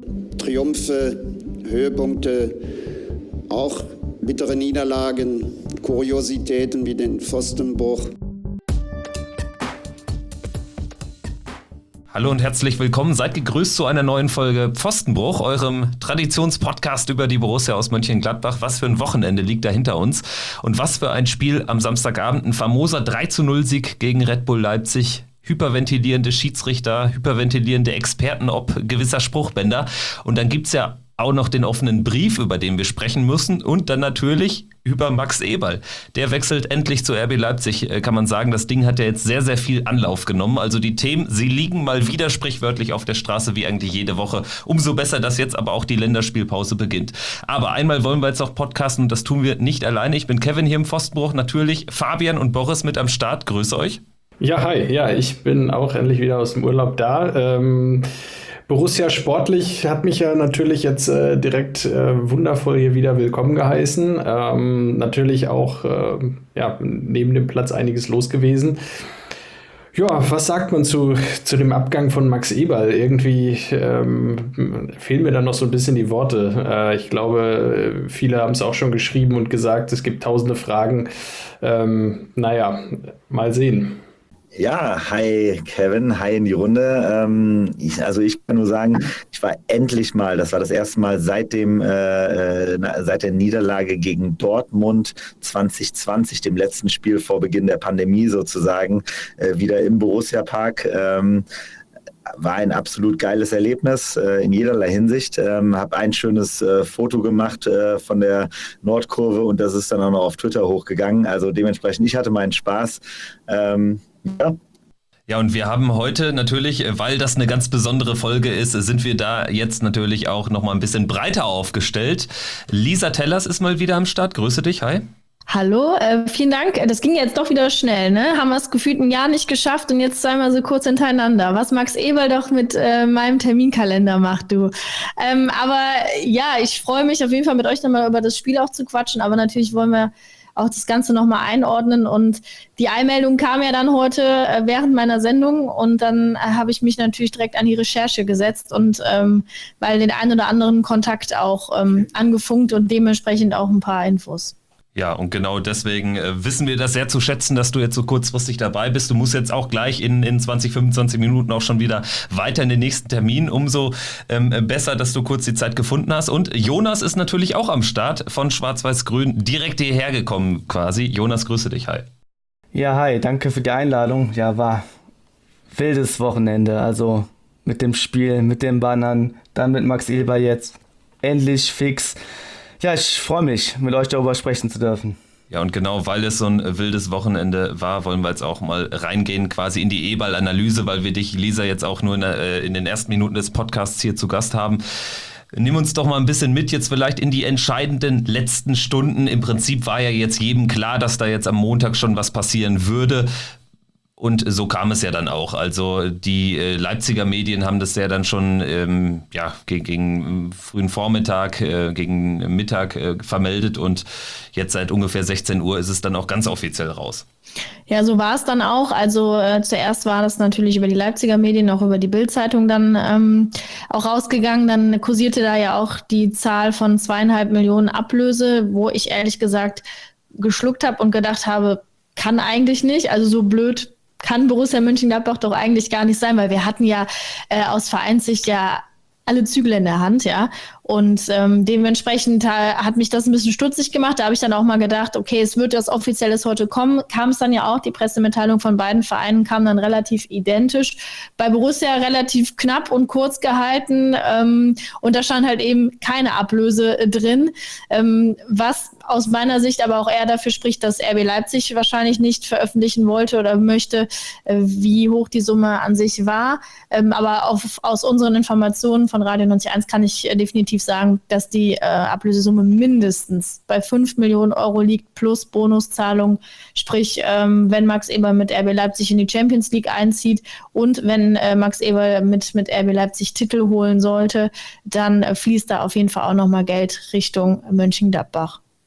Triumphe, Höhepunkte, auch bittere Niederlagen, Kuriositäten wie den Pfostenbruch. Hallo und herzlich willkommen. Seid gegrüßt zu einer neuen Folge Pfostenbruch, eurem Traditionspodcast über die Borussia aus Mönchengladbach. Was für ein Wochenende liegt da hinter uns und was für ein Spiel am Samstagabend. Ein famoser 3-0-Sieg gegen Red Bull Leipzig. Hyperventilierende Schiedsrichter, hyperventilierende Experten ob gewisser Spruchbänder. Und dann gibt's ja auch noch den offenen Brief, über den wir sprechen müssen. Und dann natürlich über Max Eberl. Der wechselt endlich zu RB Leipzig, kann man sagen. Das Ding hat ja jetzt sehr, sehr viel Anlauf genommen. Also die Themen, sie liegen mal wieder sprichwörtlich auf der Straße, wie eigentlich jede Woche. Umso besser, dass jetzt aber auch die Länderspielpause beginnt. Aber einmal wollen wir jetzt auch podcasten und das tun wir nicht alleine. Ich bin Kevin hier im Pfostenbruch. Natürlich Fabian und Boris mit am Start. Grüße euch. Ja, hi. Ja, ich bin auch endlich wieder aus dem Urlaub da. Borussia sportlich hat mich ja natürlich jetzt direkt wundervoll hier wieder willkommen geheißen. Natürlich auch neben dem Platz einiges los gewesen. Ja, was sagt man zu dem Abgang von Max Eberl? Irgendwie fehlen mir da noch so ein bisschen die Worte. Ich glaube, viele haben es auch schon geschrieben und gesagt, es gibt tausende Fragen. Mal sehen. Ja, hi Kevin, hi in die Runde. Ich kann nur sagen, ich war endlich mal, das war das erste Mal seit der Niederlage gegen Dortmund 2020, dem letzten Spiel vor Beginn der Pandemie sozusagen, wieder im Borussia Park. War ein absolut geiles Erlebnis in jederlei Hinsicht. Habe ein schönes Foto gemacht von der Nordkurve und das ist dann auch noch auf Twitter hochgegangen. Also dementsprechend, ich hatte meinen Spaß. Ja, und wir haben heute natürlich, weil das eine ganz besondere Folge ist, sind wir da jetzt natürlich auch nochmal ein bisschen breiter aufgestellt. Lisa Tellers ist mal wieder am Start. Grüße dich, hi. Hallo, vielen Dank. Das ging jetzt doch wieder schnell, ne? Haben wir es gefühlt ein Jahr nicht geschafft und jetzt zweimal so kurz hintereinander. Was Max Eberl doch mit meinem Terminkalender macht, du. Aber ja, ich freue mich auf jeden Fall mit euch nochmal über das Spiel auch zu quatschen, aber natürlich wollen wir auch das Ganze nochmal einordnen und die Einmeldung kam ja dann heute während meiner Sendung und dann habe ich mich natürlich direkt an die Recherche gesetzt und weil den einen oder anderen Kontakt auch angefunkt und dementsprechend auch ein paar Infos. Ja, und genau deswegen wissen wir das sehr zu schätzen, dass du jetzt so kurzfristig dabei bist. Du musst jetzt auch gleich in 20, 25 Minuten auch schon wieder weiter in den nächsten Termin. Umso besser, dass du kurz die Zeit gefunden hast. Und Jonas ist natürlich auch am Start von Schwarz-Weiß-Grün, direkt hierher gekommen quasi. Jonas, grüße dich, hi. Ja, hi, danke für die Einladung. Ja, war wildes Wochenende. Also mit dem Spiel, mit den Bannern, dann mit Max Eberl jetzt endlich fix. Ja, ich freue mich, mit euch darüber sprechen zu dürfen. Ja, und genau, weil es so ein wildes Wochenende war, wollen wir jetzt auch mal reingehen quasi in die Eberl-Analyse, weil wir dich, Lisa, jetzt auch nur in den ersten Minuten des Podcasts hier zu Gast haben. Nimm uns doch mal ein bisschen mit jetzt vielleicht in die entscheidenden letzten Stunden. Im Prinzip war ja jetzt jedem klar, dass da jetzt am Montag schon was passieren würde. Und so kam es ja dann auch. Also die Leipziger Medien haben das ja dann schon gegen frühen Vormittag, gegen Mittag vermeldet und jetzt seit ungefähr 16 Uhr ist es dann auch ganz offiziell raus. Ja, so war es dann auch. Also zuerst war das natürlich über die Leipziger Medien, auch über die Bild-Zeitung dann auch rausgegangen. Dann kursierte da ja auch die Zahl von 2,5 Millionen Ablöse, wo ich ehrlich gesagt geschluckt habe und gedacht habe, kann eigentlich nicht. Also so blöd kann Borussia Mönchengladbach doch eigentlich gar nicht sein, weil wir hatten ja aus Vereinssicht ja alle Zügel in der Hand, ja. Und dementsprechend hat mich das ein bisschen stutzig gemacht. Da habe ich dann auch mal gedacht, okay, es wird das Offizielles heute kommen. Kam es dann ja auch, die Pressemitteilung von beiden Vereinen kam dann relativ identisch. Bei Borussia relativ knapp und kurz gehalten und da stand halt eben keine Ablöse drin, was aus meiner Sicht aber auch eher dafür spricht, dass RB Leipzig wahrscheinlich nicht veröffentlichen wollte oder möchte, wie hoch die Summe an sich war. Aber aus unseren Informationen von Radio 91 kann ich definitiv sagen, dass die Ablösesumme mindestens bei 5 Millionen Euro liegt plus Bonuszahlung. Sprich, wenn Max Eberl mit RB Leipzig in die Champions League einzieht und wenn Max Eberl mit RB Leipzig Titel holen sollte, dann fließt da auf jeden Fall auch nochmal Geld Richtung Mönchengladbach.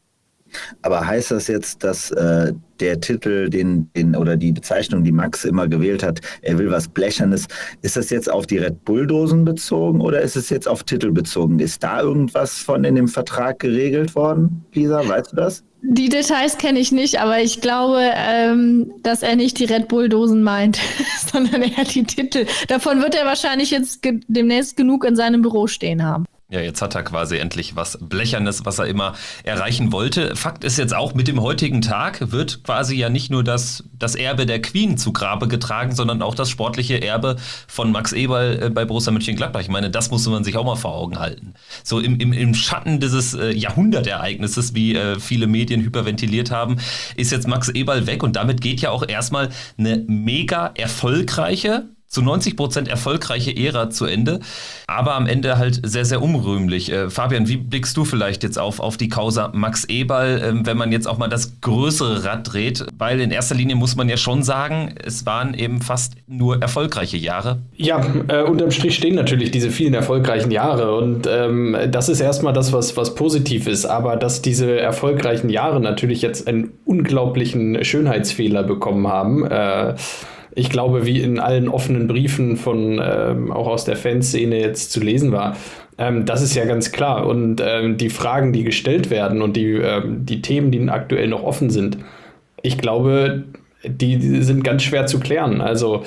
Aber heißt das jetzt, dass der Titel, oder die Bezeichnung, die Max immer gewählt hat, er will was Blechernes, ist das jetzt auf die Red Bull-Dosen bezogen oder ist es jetzt auf Titel bezogen? Ist da irgendwas von in dem Vertrag geregelt worden, Lisa? Weißt du das? Die Details kenne ich nicht, aber ich glaube, dass er nicht die Red Bull-Dosen meint, sondern eher die Titel. Davon wird er wahrscheinlich jetzt demnächst genug in seinem Büro stehen haben. Ja, jetzt hat er quasi endlich was Blechernes, was er immer erreichen wollte. Fakt ist jetzt auch, mit dem heutigen Tag wird quasi ja nicht nur das Erbe der Queen zu Grabe getragen, sondern auch das sportliche Erbe von Max Eberl bei Borussia Mönchengladbach. Ich meine, das musste man sich auch mal vor Augen halten. So im Schatten dieses Jahrhundertereignisses, wie viele Medien hyperventiliert haben, ist jetzt Max Eberl weg und damit geht ja auch erstmal eine mega erfolgreiche, zu 90% erfolgreiche Ära zu Ende, aber am Ende halt sehr, sehr unrühmlich. Fabian, wie blickst du vielleicht jetzt auf die Causa Max Eberl, wenn man jetzt auch mal das größere Rad dreht? Weil in erster Linie muss man ja schon sagen, es waren eben fast nur erfolgreiche Jahre. Ja, unterm Strich stehen natürlich diese vielen erfolgreichen Jahre und das ist erstmal das, was positiv ist, aber dass diese erfolgreichen Jahre natürlich jetzt einen unglaublichen Schönheitsfehler bekommen haben, ich glaube, wie in allen offenen Briefen von auch aus der Fanszene jetzt zu lesen war, das ist ja ganz klar. Und die Fragen, die gestellt werden und die Themen, die aktuell noch offen sind, ich glaube, die sind ganz schwer zu klären. Also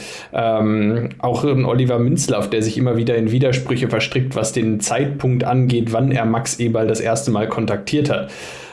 auch ein Oliver Minzlaff, der sich immer wieder in Widersprüche verstrickt, was den Zeitpunkt angeht, wann er Max Eberl das erste Mal kontaktiert hat.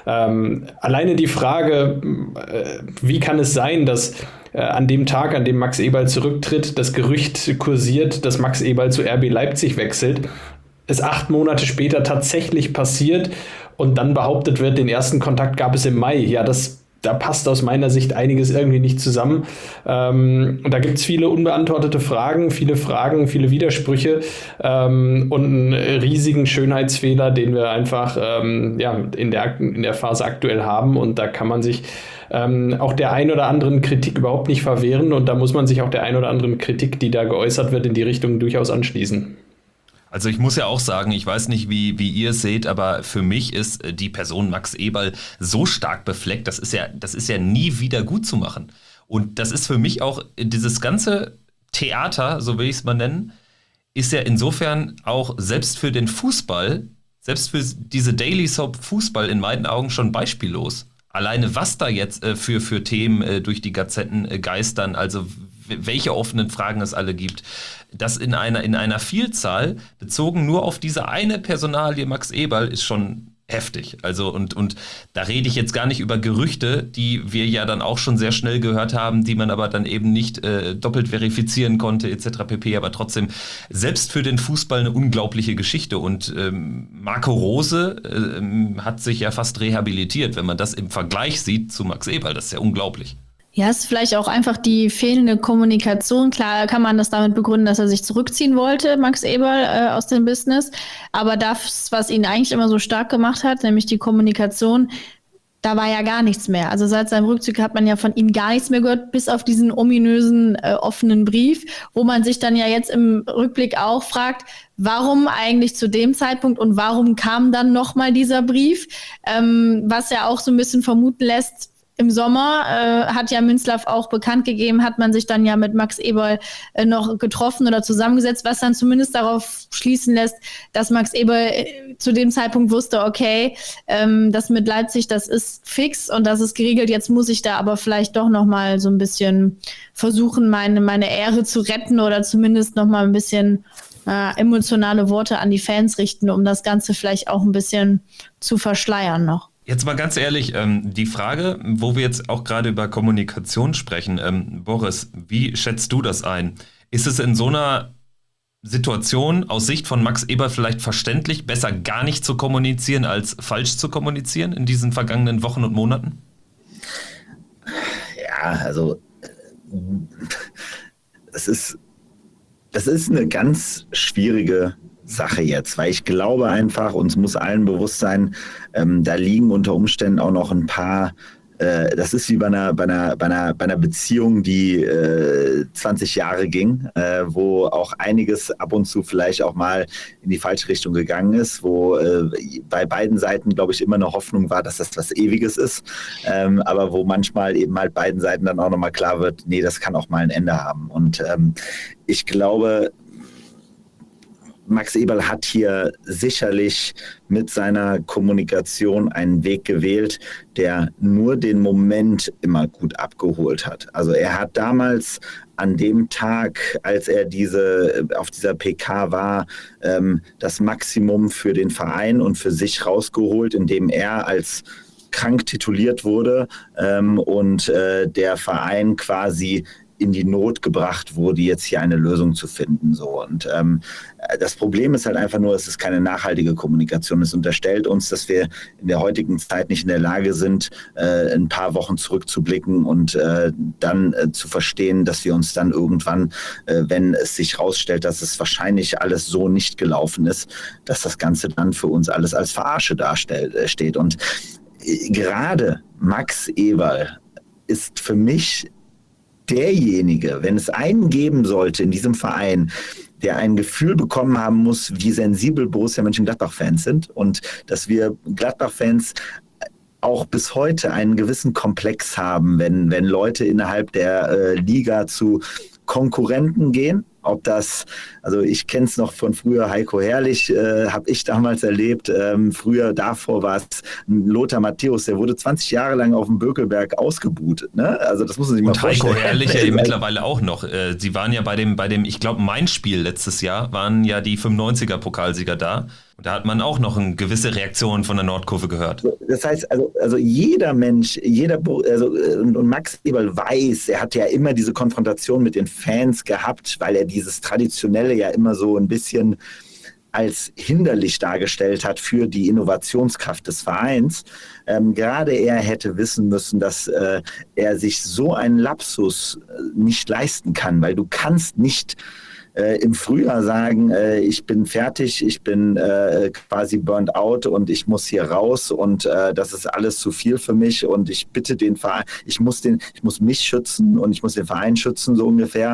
Alleine die Frage, wie kann es sein, dass an dem Tag, an dem Max Eberl zurücktritt, das Gerücht kursiert, dass Max Eberl zu RB Leipzig wechselt, es 8 Monate später tatsächlich passiert und dann behauptet wird, den ersten Kontakt gab es im Mai. Ja, da passt aus meiner Sicht einiges irgendwie nicht zusammen. Und da gibt es viele unbeantwortete Fragen, viele Widersprüche und einen riesigen Schönheitsfehler, den wir einfach in der Phase aktuell haben. Und da kann man sich auch der ein oder anderen Kritik überhaupt nicht verwehren. Und da muss man sich auch der ein oder anderen Kritik, die da geäußert wird, in die Richtung durchaus anschließen. Also ich muss ja auch sagen, ich weiß nicht, wie ihr es seht, aber für mich ist die Person Max Eberl so stark befleckt, das ist ja nie wieder gut zu machen. Und das ist für mich auch, dieses ganze Theater, so will ich es mal nennen, ist ja insofern auch selbst für den Fußball, selbst für diese Daily Soap Fußball in meinen Augen schon beispiellos. Alleine was da jetzt für Themen durch die Gazetten geistern, also welche offenen Fragen es alle gibt, das in einer Vielzahl, bezogen nur auf diese eine Personalie Max Eberl, ist schon heftig. Also und da rede ich jetzt gar nicht über Gerüchte, die wir ja dann auch schon sehr schnell gehört haben, die man aber dann eben nicht doppelt verifizieren konnte etc. pp. Aber trotzdem, selbst für den Fußball eine unglaubliche Geschichte. Und Marco Rose hat sich ja fast rehabilitiert, wenn man das im Vergleich sieht zu Max Eberl. Das ist ja unglaublich. Ja, es ist vielleicht auch einfach die fehlende Kommunikation. Klar kann man das damit begründen, dass er sich zurückziehen wollte, Max Eberl, aus dem Business. Aber das, was ihn eigentlich immer so stark gemacht hat, nämlich die Kommunikation, da war ja gar nichts mehr. Also seit seinem Rückzug hat man ja von ihm gar nichts mehr gehört, bis auf diesen ominösen offenen Brief, wo man sich dann ja jetzt im Rückblick auch fragt, warum eigentlich zu dem Zeitpunkt und warum kam dann nochmal dieser Brief, was ja auch so ein bisschen vermuten lässt, im Sommer hat ja Minzlaff auch bekannt gegeben, hat man sich dann ja mit Max Eberl noch getroffen oder zusammengesetzt, was dann zumindest darauf schließen lässt, dass Max Eberl zu dem Zeitpunkt wusste, okay, das mit Leipzig, das ist fix und das ist geregelt, jetzt muss ich da aber vielleicht doch noch mal so ein bisschen versuchen, meine Ehre zu retten oder zumindest noch mal ein bisschen emotionale Worte an die Fans richten, um das Ganze vielleicht auch ein bisschen zu verschleiern noch. Jetzt mal ganz ehrlich, die Frage, wo wir jetzt auch gerade über Kommunikation sprechen, Boris, wie schätzt du das ein? Ist es in so einer Situation aus Sicht von Max Eberl vielleicht verständlich, besser gar nicht zu kommunizieren, als falsch zu kommunizieren in diesen vergangenen Wochen und Monaten? Ja, also das ist eine ganz schwierige Sache jetzt, weil ich glaube einfach, uns muss allen bewusst sein, da liegen unter Umständen auch noch ein paar das ist wie bei einer Beziehung, die 20 Jahre ging, wo auch einiges ab und zu vielleicht auch mal in die falsche Richtung gegangen ist, wo bei beiden Seiten, glaube ich, immer eine Hoffnung war, dass das was Ewiges ist, aber wo manchmal eben halt beiden Seiten dann auch nochmal klar wird, nee, das kann auch mal ein Ende haben. Und ich glaube, Max Eberl hat hier sicherlich mit seiner Kommunikation einen Weg gewählt, der nur den Moment immer gut abgeholt hat. Also er hat damals an dem Tag, als er auf dieser PK war, das Maximum für den Verein und für sich rausgeholt, indem er als krank tituliert wurde und der Verein quasi in die Not gebracht wurde, jetzt hier eine Lösung zu finden. So. Und das Problem ist halt einfach nur, es ist keine nachhaltige Kommunikation. Es unterstellt uns, dass wir in der heutigen Zeit nicht in der Lage sind, ein paar Wochen zurückzublicken und dann zu verstehen, dass wir uns dann irgendwann, wenn es sich rausstellt, dass es wahrscheinlich alles so nicht gelaufen ist, dass das Ganze dann für uns alles als Verarsche steht. Und gerade Max Eberl ist für mich derjenige, wenn es einen geben sollte in diesem Verein, der ein Gefühl bekommen haben muss, wie sensibel Borussia Mönchengladbach-Fans sind und dass wir Gladbach-Fans auch bis heute einen gewissen Komplex haben, wenn Leute innerhalb der Liga zu Konkurrenten gehen. Ob das, also ich kenne es noch von früher, Heiko Herrlich habe ich damals erlebt. Früher davor war es Lothar Matthäus, der wurde 20 Jahre lang auf dem Bökelberg ausgebuht. Ne? Also das muss man sich mal vorstellen. Heiko Herrlich ja mittlerweile auch noch. Sie waren ja bei dem, ich glaube, mein Spiel letztes Jahr, waren ja die 95er-Pokalsieger da. Und da hat man auch noch eine gewisse Reaktion von der Nordkurve gehört. Das heißt, also jeder Mensch, und Max Eberl weiß, er hat ja immer diese Konfrontation mit den Fans gehabt, weil er dieses Traditionelle ja immer so ein bisschen als hinderlich dargestellt hat für die Innovationskraft des Vereins. Gerade er hätte wissen müssen, dass er sich so einen Lapsus nicht leisten kann, weil du kannst nicht im Frühjahr sagen, ich bin fertig, ich bin quasi burnt out und ich muss hier raus und das ist alles zu viel für mich und ich bitte den Verein, ich muss mich schützen und ich muss den Verein schützen, so ungefähr.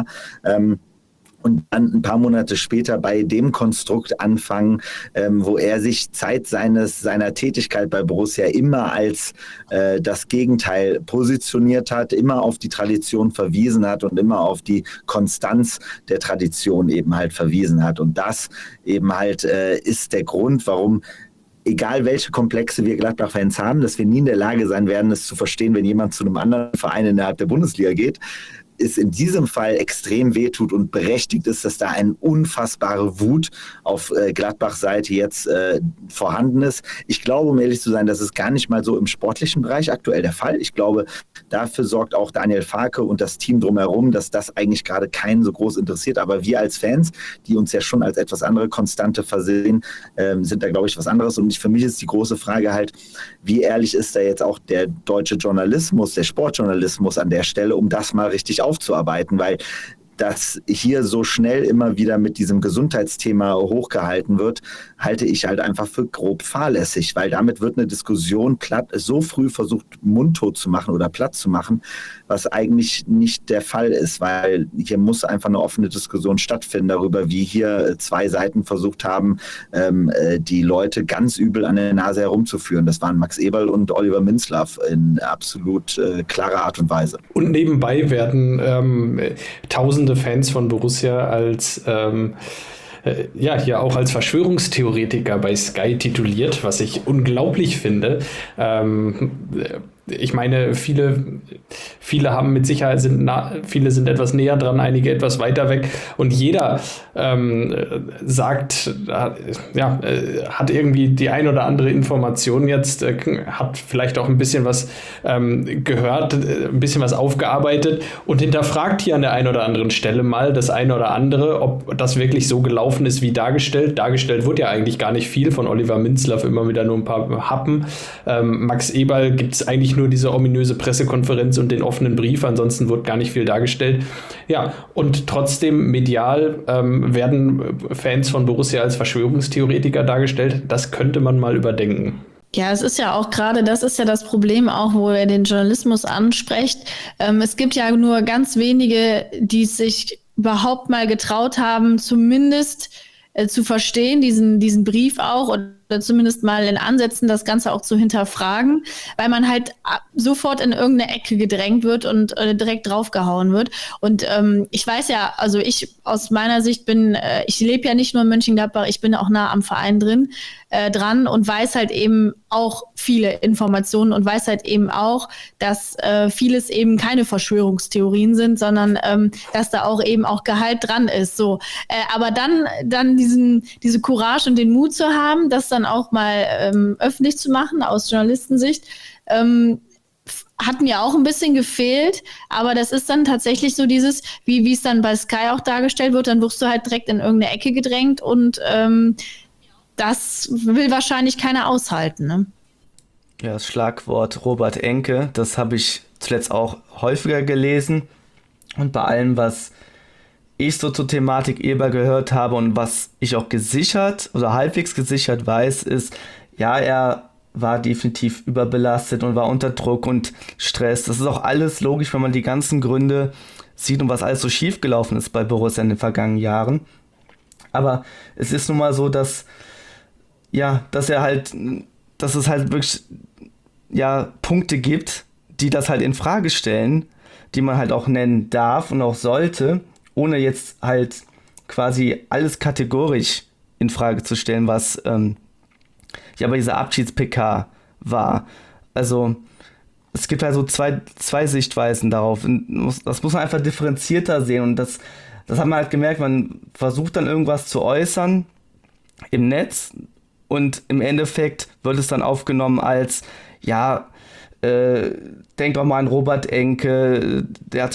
Und dann ein paar Monate später bei dem Konstrukt anfangen, wo er sich Zeit seiner Tätigkeit bei Borussia immer als das Gegenteil positioniert hat, immer auf die Tradition verwiesen hat und immer auf die Konstanz der Tradition eben halt verwiesen hat. Und das eben halt ist der Grund, warum, egal welche Komplexe wir Gladbach-Fans haben, dass wir nie in der Lage sein werden, es zu verstehen, wenn jemand zu einem anderen Verein innerhalb der Bundesliga geht, es in diesem Fall extrem wehtut und berechtigt ist, dass da eine unfassbare Wut auf Gladbach-Seite jetzt vorhanden ist. Ich glaube, um ehrlich zu sein, das ist gar nicht mal so im sportlichen Bereich aktuell der Fall. Ich glaube, dafür sorgt auch Daniel Farke und das Team drumherum, dass das eigentlich gerade keinen so groß interessiert. Aber wir als Fans, die uns ja schon als etwas andere Konstante versehen, sind da, glaube ich, was anderes. Und für mich ist die große Frage halt, wie ehrlich ist da jetzt auch der deutsche Journalismus, der Sportjournalismus an der Stelle, um das mal richtig aufzuarbeiten, weil dass hier so schnell immer wieder mit diesem Gesundheitsthema hochgehalten wird, halte ich halt einfach für grob fahrlässig, weil damit wird eine Diskussion so früh versucht, mundtot zu machen oder platt zu machen, was eigentlich nicht der Fall ist, weil hier muss einfach eine offene Diskussion stattfinden darüber, wie hier zwei Seiten versucht haben, die Leute ganz übel an der Nase herumzuführen. Das waren Max Eberl und Oliver Minzlaff in absolut klarer Art und Weise. Und nebenbei werden tausende Fans von Borussia als hier auch als Verschwörungstheoretiker bei Sky tituliert, was ich unglaublich finde. Ich meine, viele haben mit Sicherheit, viele sind etwas näher dran, einige etwas weiter weg und jeder sagt, hat irgendwie die ein oder andere Information jetzt, hat vielleicht auch ein bisschen was gehört, ein bisschen was aufgearbeitet und hinterfragt hier an der einen oder anderen Stelle mal das eine oder andere, ob das wirklich so gelaufen ist wie dargestellt. Dargestellt wird ja eigentlich gar nicht viel, von Oliver Minzlaff immer wieder nur ein paar Happen. Max Eberl gibt es eigentlich nur diese ominöse Pressekonferenz und den offenen Brief, ansonsten wird gar nicht viel dargestellt. Ja, und trotzdem medial werden Fans von Borussia als Verschwörungstheoretiker dargestellt. Das könnte man mal überdenken. Ja, es ist ja auch gerade, das ist ja das Problem auch, wo er den Journalismus anspricht. Es gibt ja nur ganz wenige, die es sich überhaupt mal getraut haben, zumindest zu verstehen, diesen Brief auch, oder zumindest mal in Ansätzen das Ganze auch zu hinterfragen, weil man halt sofort in irgendeine Ecke gedrängt wird und direkt draufgehauen wird. Und ich weiß ja, also ich aus meiner Sicht ich lebe ja nicht nur in Mönchengladbach, ich bin auch nah am Verein dran und weiß halt eben auch viele Informationen und weiß halt eben auch, dass vieles eben keine Verschwörungstheorien sind, sondern dass da auch eben auch Gehalt dran ist. So, aber dann diese Courage und den Mut zu haben, das dann auch mal öffentlich zu machen aus Journalistensicht, hat mir auch ein bisschen gefehlt, aber das ist dann tatsächlich so dieses, wie es dann bei Sky auch dargestellt wird, dann wirst du halt direkt in irgendeine Ecke gedrängt und das will wahrscheinlich keiner aushalten, ne? Ja, das Schlagwort Robert Enke, das habe ich zuletzt auch häufiger gelesen. Und bei allem, was ich so zur Thematik Eberl gehört habe und was ich auch gesichert oder halbwegs gesichert weiß, ist, ja, er war definitiv überbelastet und war unter Druck und Stress. Das ist auch alles logisch, wenn man die ganzen Gründe sieht und was alles so schief gelaufen ist bei Borussia in den vergangenen Jahren. Aber es ist nun mal so, dass es halt wirklich Punkte gibt, die das halt in Frage stellen, die man halt auch nennen darf und auch sollte, ohne jetzt halt quasi alles kategorisch in Frage zu stellen, was bei dieser Abschieds-PK war. Also es gibt halt so zwei Sichtweisen darauf. Das muss man einfach differenzierter sehen und das hat man halt gemerkt, man versucht dann irgendwas zu äußern im Netz und im Endeffekt wird es dann aufgenommen als, denk doch mal an Robert Enke,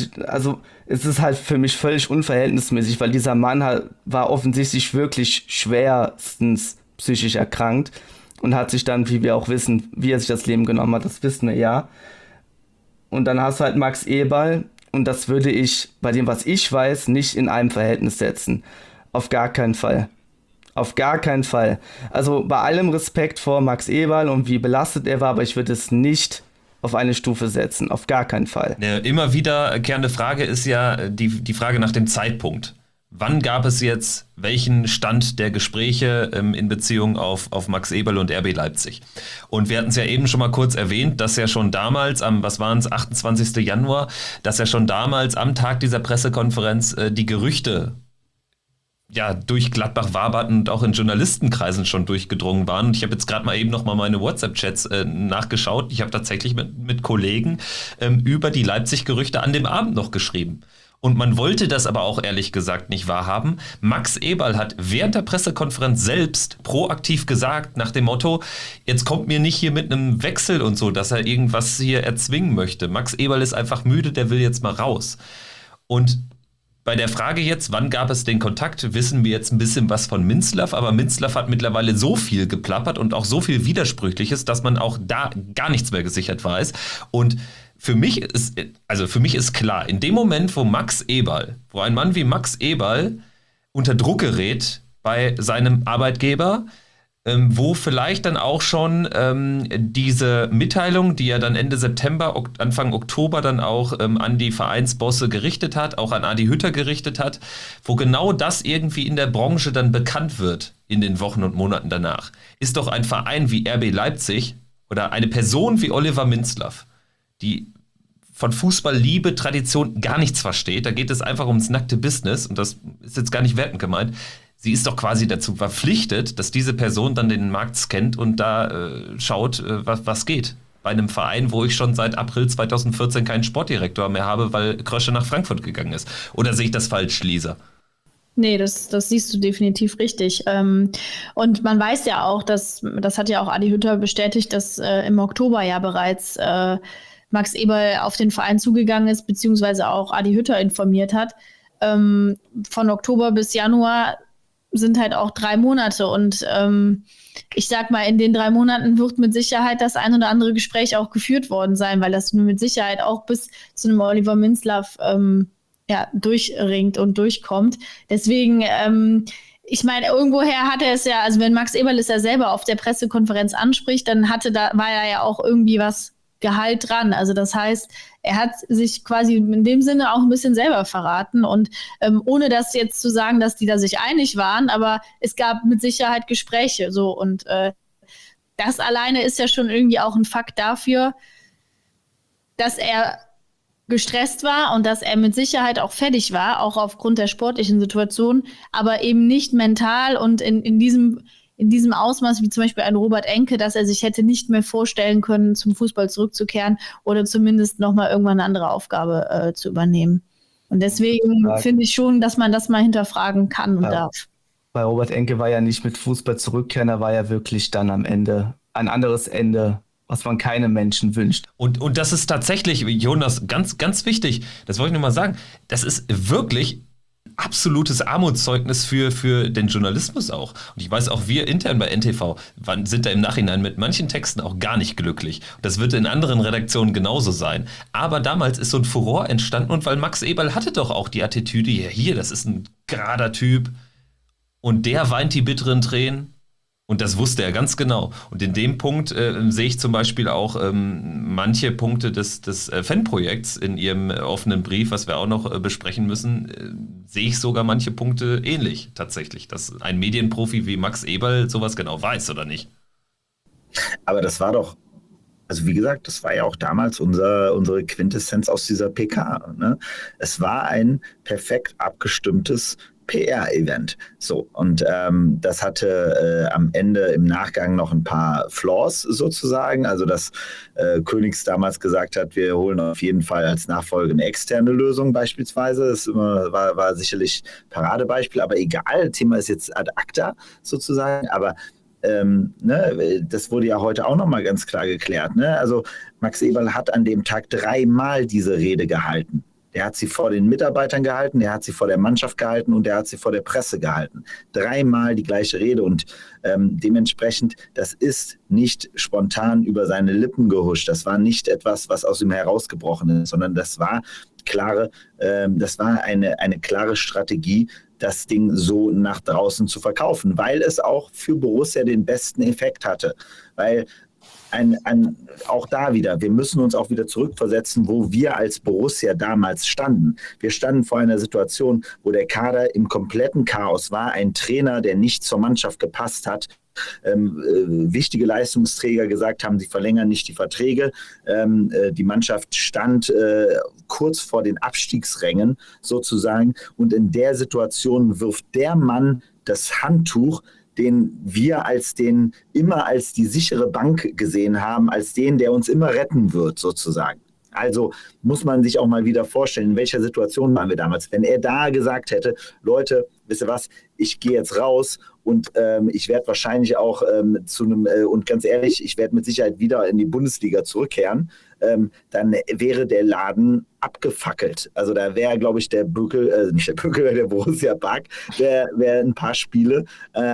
es ist halt für mich völlig unverhältnismäßig, weil dieser Mann war offensichtlich wirklich schwerstens psychisch erkrankt und hat sich dann, wie wir auch wissen, wie er sich das Leben genommen hat, das wissen wir ja. Und dann hast du halt Max Eberl und das würde ich, bei dem, was ich weiß, nicht in einem Verhältnis setzen. Auf gar keinen Fall. Auf gar keinen Fall. Also bei allem Respekt vor Max Eberl und wie belastet er war, aber ich würde es nicht auf eine Stufe setzen. Auf gar keinen Fall. Eine immer wiederkehrende Frage ist ja die Frage nach dem Zeitpunkt. Wann gab es jetzt welchen Stand der Gespräche in Beziehung auf Max Eberl und RB Leipzig? Und wir hatten es ja eben schon mal kurz erwähnt, dass ja schon damals am, 28. Januar, dass ja schon damals am Tag dieser Pressekonferenz die Gerüchte durch Gladbach waberten und auch in Journalistenkreisen schon durchgedrungen waren. Und ich habe jetzt gerade mal eben noch mal meine WhatsApp-Chats nachgeschaut. Ich habe tatsächlich mit Kollegen über die Leipzig-Gerüchte an dem Abend noch geschrieben. Und man wollte das aber auch ehrlich gesagt nicht wahrhaben. Max Eberl hat während der Pressekonferenz selbst proaktiv gesagt, nach dem Motto, jetzt kommt mir nicht hier mit einem Wechsel und so, dass er irgendwas hier erzwingen möchte. Max Eberl ist einfach müde, der will jetzt mal raus. Und bei der Frage jetzt, wann gab es den Kontakt, wissen wir jetzt ein bisschen was von Minzlaff, aber Minzlaff hat mittlerweile so viel geplappert und auch so viel Widersprüchliches, dass man auch da gar nichts mehr gesichert weiß. Und für mich ist klar, in dem Moment, wo ein Mann wie Max Eberl unter Druck gerät bei seinem Arbeitgeber, wo vielleicht dann auch schon diese Mitteilung, die er dann Ende September, Anfang Oktober dann auch an die Vereinsbosse gerichtet hat, auch an Adi Hütter gerichtet hat, wo genau das irgendwie in der Branche dann bekannt wird in den Wochen und Monaten danach, ist doch ein Verein wie RB Leipzig oder eine Person wie Oliver Minzlaff, die von Fußball, Liebe, Tradition gar nichts versteht, da geht es einfach ums nackte Business und das ist jetzt gar nicht wertend gemeint. Sie ist doch quasi dazu verpflichtet, dass diese Person dann den Markt scannt und da schaut, was geht. Bei einem Verein, wo ich schon seit April 2014 keinen Sportdirektor mehr habe, weil Krösche nach Frankfurt gegangen ist. Oder sehe ich das falsch, Lisa? Nee, das siehst du definitiv richtig. Und man weiß ja auch, das hat ja auch Adi Hütter bestätigt, dass im Oktober ja bereits Max Eberl auf den Verein zugegangen ist, beziehungsweise auch Adi Hütter informiert hat. Von Oktober bis Januar sind halt auch 3 Monate und ich sag mal, in den 3 Monaten wird mit Sicherheit das ein oder andere Gespräch auch geführt worden sein, weil das mit Sicherheit auch bis zu einem Oliver Minzlaff durchringt und durchkommt. Deswegen, ich meine, irgendwoher hat er es ja, also wenn Max Eberl es ja selber auf der Pressekonferenz anspricht, dann war ja auch irgendwie was Gehalt dran. Also das heißt, er hat sich quasi in dem Sinne auch ein bisschen selber verraten und ohne das jetzt zu sagen, dass die da sich einig waren, aber es gab mit Sicherheit Gespräche so und das alleine ist ja schon irgendwie auch ein Fakt dafür, dass er gestresst war und dass er mit Sicherheit auch fertig war, auch aufgrund der sportlichen Situation, aber eben nicht mental und in diesem Ausmaß wie zum Beispiel ein Robert Enke, dass er sich hätte nicht mehr vorstellen können, zum Fußball zurückzukehren oder zumindest nochmal irgendwann eine andere Aufgabe zu übernehmen. Und deswegen finde ich schon, dass man das mal hinterfragen kann und darf. Bei Robert Enke war ja nicht mit Fußball zurückkehren, er war ja wirklich dann am Ende ein anderes Ende, was man keinem Menschen wünscht. Und das ist tatsächlich, Jonas, ganz, ganz wichtig, das wollte ich nur mal sagen, das ist wirklich absolutes Armutszeugnis für den Journalismus auch. Und ich weiß auch, wir intern bei NTV sind da im Nachhinein mit manchen Texten auch gar nicht glücklich. Das wird in anderen Redaktionen genauso sein. Aber damals ist so ein Furor entstanden und weil Max Eberl hatte doch auch die Attitüde, hier, das ist ein gerader Typ und der weint die bitteren Tränen. Und das wusste er ganz genau. Und in dem Punkt sehe ich zum Beispiel auch manche Punkte des Fanprojekts in ihrem offenen Brief, was wir auch noch besprechen müssen, sehe ich sogar manche Punkte ähnlich tatsächlich. Dass ein Medienprofi wie Max Eberl sowas genau weiß, oder nicht? Aber das war doch, also wie gesagt, das war ja auch damals unsere Quintessenz aus dieser PK. Ne? Es war ein perfekt abgestimmtes PR-Event. So, und das hatte am Ende im Nachgang noch ein paar Flaws sozusagen. Also, dass Königs damals gesagt hat, wir holen auf jeden Fall als Nachfolge eine externe Lösung beispielsweise. Das war sicherlich Paradebeispiel, aber egal, Thema ist jetzt ad acta sozusagen, aber das wurde ja heute auch nochmal ganz klar geklärt. Ne? Also Max Eberl hat an dem Tag 3-mal diese Rede gehalten. Der hat sie vor den Mitarbeitern gehalten, der hat sie vor der Mannschaft gehalten und der hat sie vor der Presse gehalten. 3-mal die gleiche Rede und dementsprechend, das ist nicht spontan über seine Lippen gehuscht. Das war nicht etwas, was aus ihm herausgebrochen ist, sondern das war eine klare Strategie, das Ding so nach draußen zu verkaufen, weil es auch für Borussia den besten Effekt hatte. Weil auch da wieder, wir müssen uns auch wieder zurückversetzen, wo wir als Borussia damals standen. Wir standen vor einer Situation, wo der Kader im kompletten Chaos war, ein Trainer, der nicht zur Mannschaft gepasst hat, wichtige Leistungsträger gesagt haben, sie verlängern nicht die Verträge. Die Mannschaft stand kurz vor den Abstiegsrängen sozusagen und in der Situation wirft der Mann das Handtuch, den wir immer als die sichere Bank gesehen haben, als den, der uns immer retten wird, sozusagen. Also muss man sich auch mal wieder vorstellen, in welcher Situation waren wir damals. Wenn er da gesagt hätte, Leute, wisst ihr was, ich gehe jetzt raus und ich werde wahrscheinlich auch und ganz ehrlich, ich werde mit Sicherheit wieder in die Bundesliga zurückkehren, dann wäre der Laden abgefackelt. Also da wäre, glaube ich, der Borussia Park, wäre ein paar Spiele, da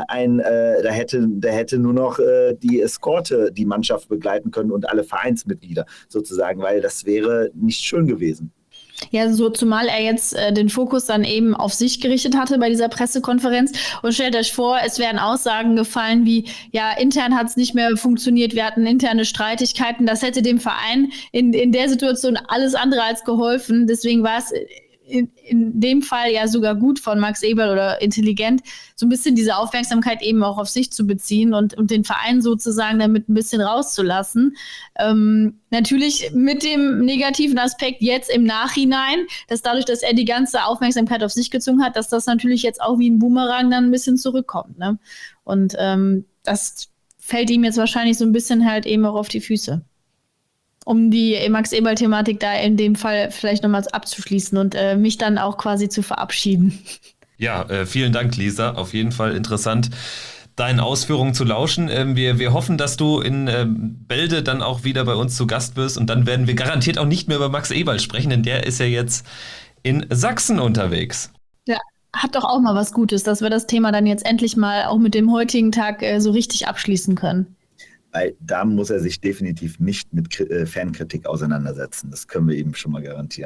hätte nur noch die Eskorte die Mannschaft begleiten können und alle Vereinsmitglieder sozusagen, weil das wäre nicht schön gewesen. Ja, so zumal er jetzt den Fokus dann eben auf sich gerichtet hatte bei dieser Pressekonferenz. Und stellt euch vor, es wären Aussagen gefallen wie, ja, intern hat es nicht mehr funktioniert, wir hatten interne Streitigkeiten. Das hätte dem Verein in der Situation alles andere als geholfen. Deswegen war es in dem Fall ja sogar gut von Max Eberl oder intelligent, so ein bisschen diese Aufmerksamkeit eben auch auf sich zu beziehen und den Verein sozusagen damit ein bisschen rauszulassen. Natürlich mit dem negativen Aspekt jetzt im Nachhinein, dass dadurch, dass er die ganze Aufmerksamkeit auf sich gezogen hat, dass das natürlich jetzt auch wie ein Boomerang dann ein bisschen zurückkommt. Ne? Und das fällt ihm jetzt wahrscheinlich so ein bisschen halt eben auch auf die Füße. Um die Max-Eberl-Thematik da in dem Fall vielleicht nochmal abzuschließen und mich dann auch quasi zu verabschieden. Ja, vielen Dank, Lisa. Auf jeden Fall interessant, deinen Ausführungen zu lauschen. Wir hoffen, dass du in Bälde dann auch wieder bei uns zu Gast wirst und dann werden wir garantiert auch nicht mehr über Max Eberl sprechen, denn der ist ja jetzt in Sachsen unterwegs. Ja, hat doch auch mal was Gutes, dass wir das Thema dann jetzt endlich mal auch mit dem heutigen Tag so richtig abschließen können. Weil da muss er sich definitiv nicht mit Fankritik auseinandersetzen. Das können wir ihm schon mal garantieren.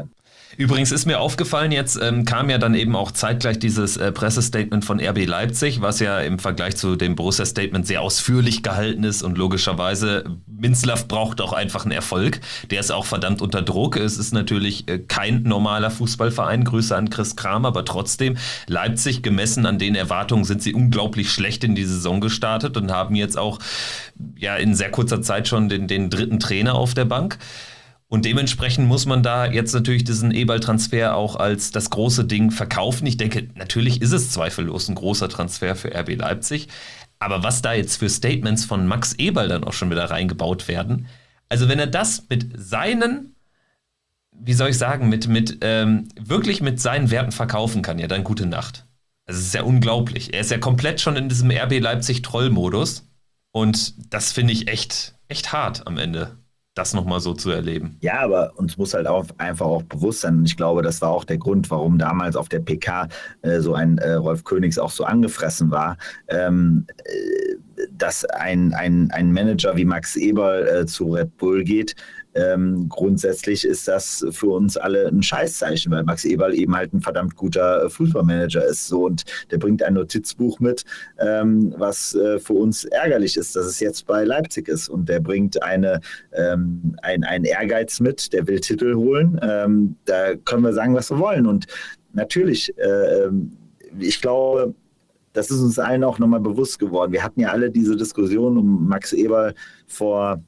Übrigens ist mir aufgefallen, jetzt kam ja dann eben auch zeitgleich dieses Pressestatement von RB Leipzig, was ja im Vergleich zu dem Borussia-Statement sehr ausführlich gehalten ist und logischerweise, Minzlaff braucht auch einfach einen Erfolg. Der ist auch verdammt unter Druck. Es ist natürlich kein normaler Fußballverein, Grüße an Chris Kramer, aber trotzdem, Leipzig, gemessen an den Erwartungen, sind sie unglaublich schlecht in die Saison gestartet und haben jetzt auch ja in sehr kurzer Zeit schon den dritten Trainer auf der Bank. Und dementsprechend muss man da jetzt natürlich diesen Eberl-Transfer auch als das große Ding verkaufen. Ich denke, natürlich ist es zweifellos ein großer Transfer für RB Leipzig. Aber was da jetzt für Statements von Max Eberl dann auch schon wieder reingebaut werden, also wenn er das mit seinen, wie soll ich sagen, wirklich mit seinen Werten verkaufen kann, ja dann gute Nacht. Also es ist ja unglaublich. Er ist ja komplett schon in diesem RB Leipzig-Troll-Modus. Und das finde ich echt hart am Ende, das nochmal so zu erleben. Ja, aber uns muss halt auch einfach auch bewusst sein, und ich glaube, das war auch der Grund, warum damals auf der PK so ein Rolf Königs auch so angefressen war, dass ein Manager wie Max Eberl zu Red Bull geht. Grundsätzlich ist das für uns alle ein Scheißzeichen, weil Max Eberl eben halt ein verdammt guter Fußballmanager ist. So, und der bringt ein Notizbuch mit, was für uns ärgerlich ist, dass es jetzt bei Leipzig ist. Und der bringt einen Ehrgeiz mit, der will Titel holen. Da können wir sagen, was wir wollen. Und natürlich, ich glaube, das ist uns allen auch nochmal bewusst geworden. Wir hatten ja alle diese Diskussion um Max Eberl vor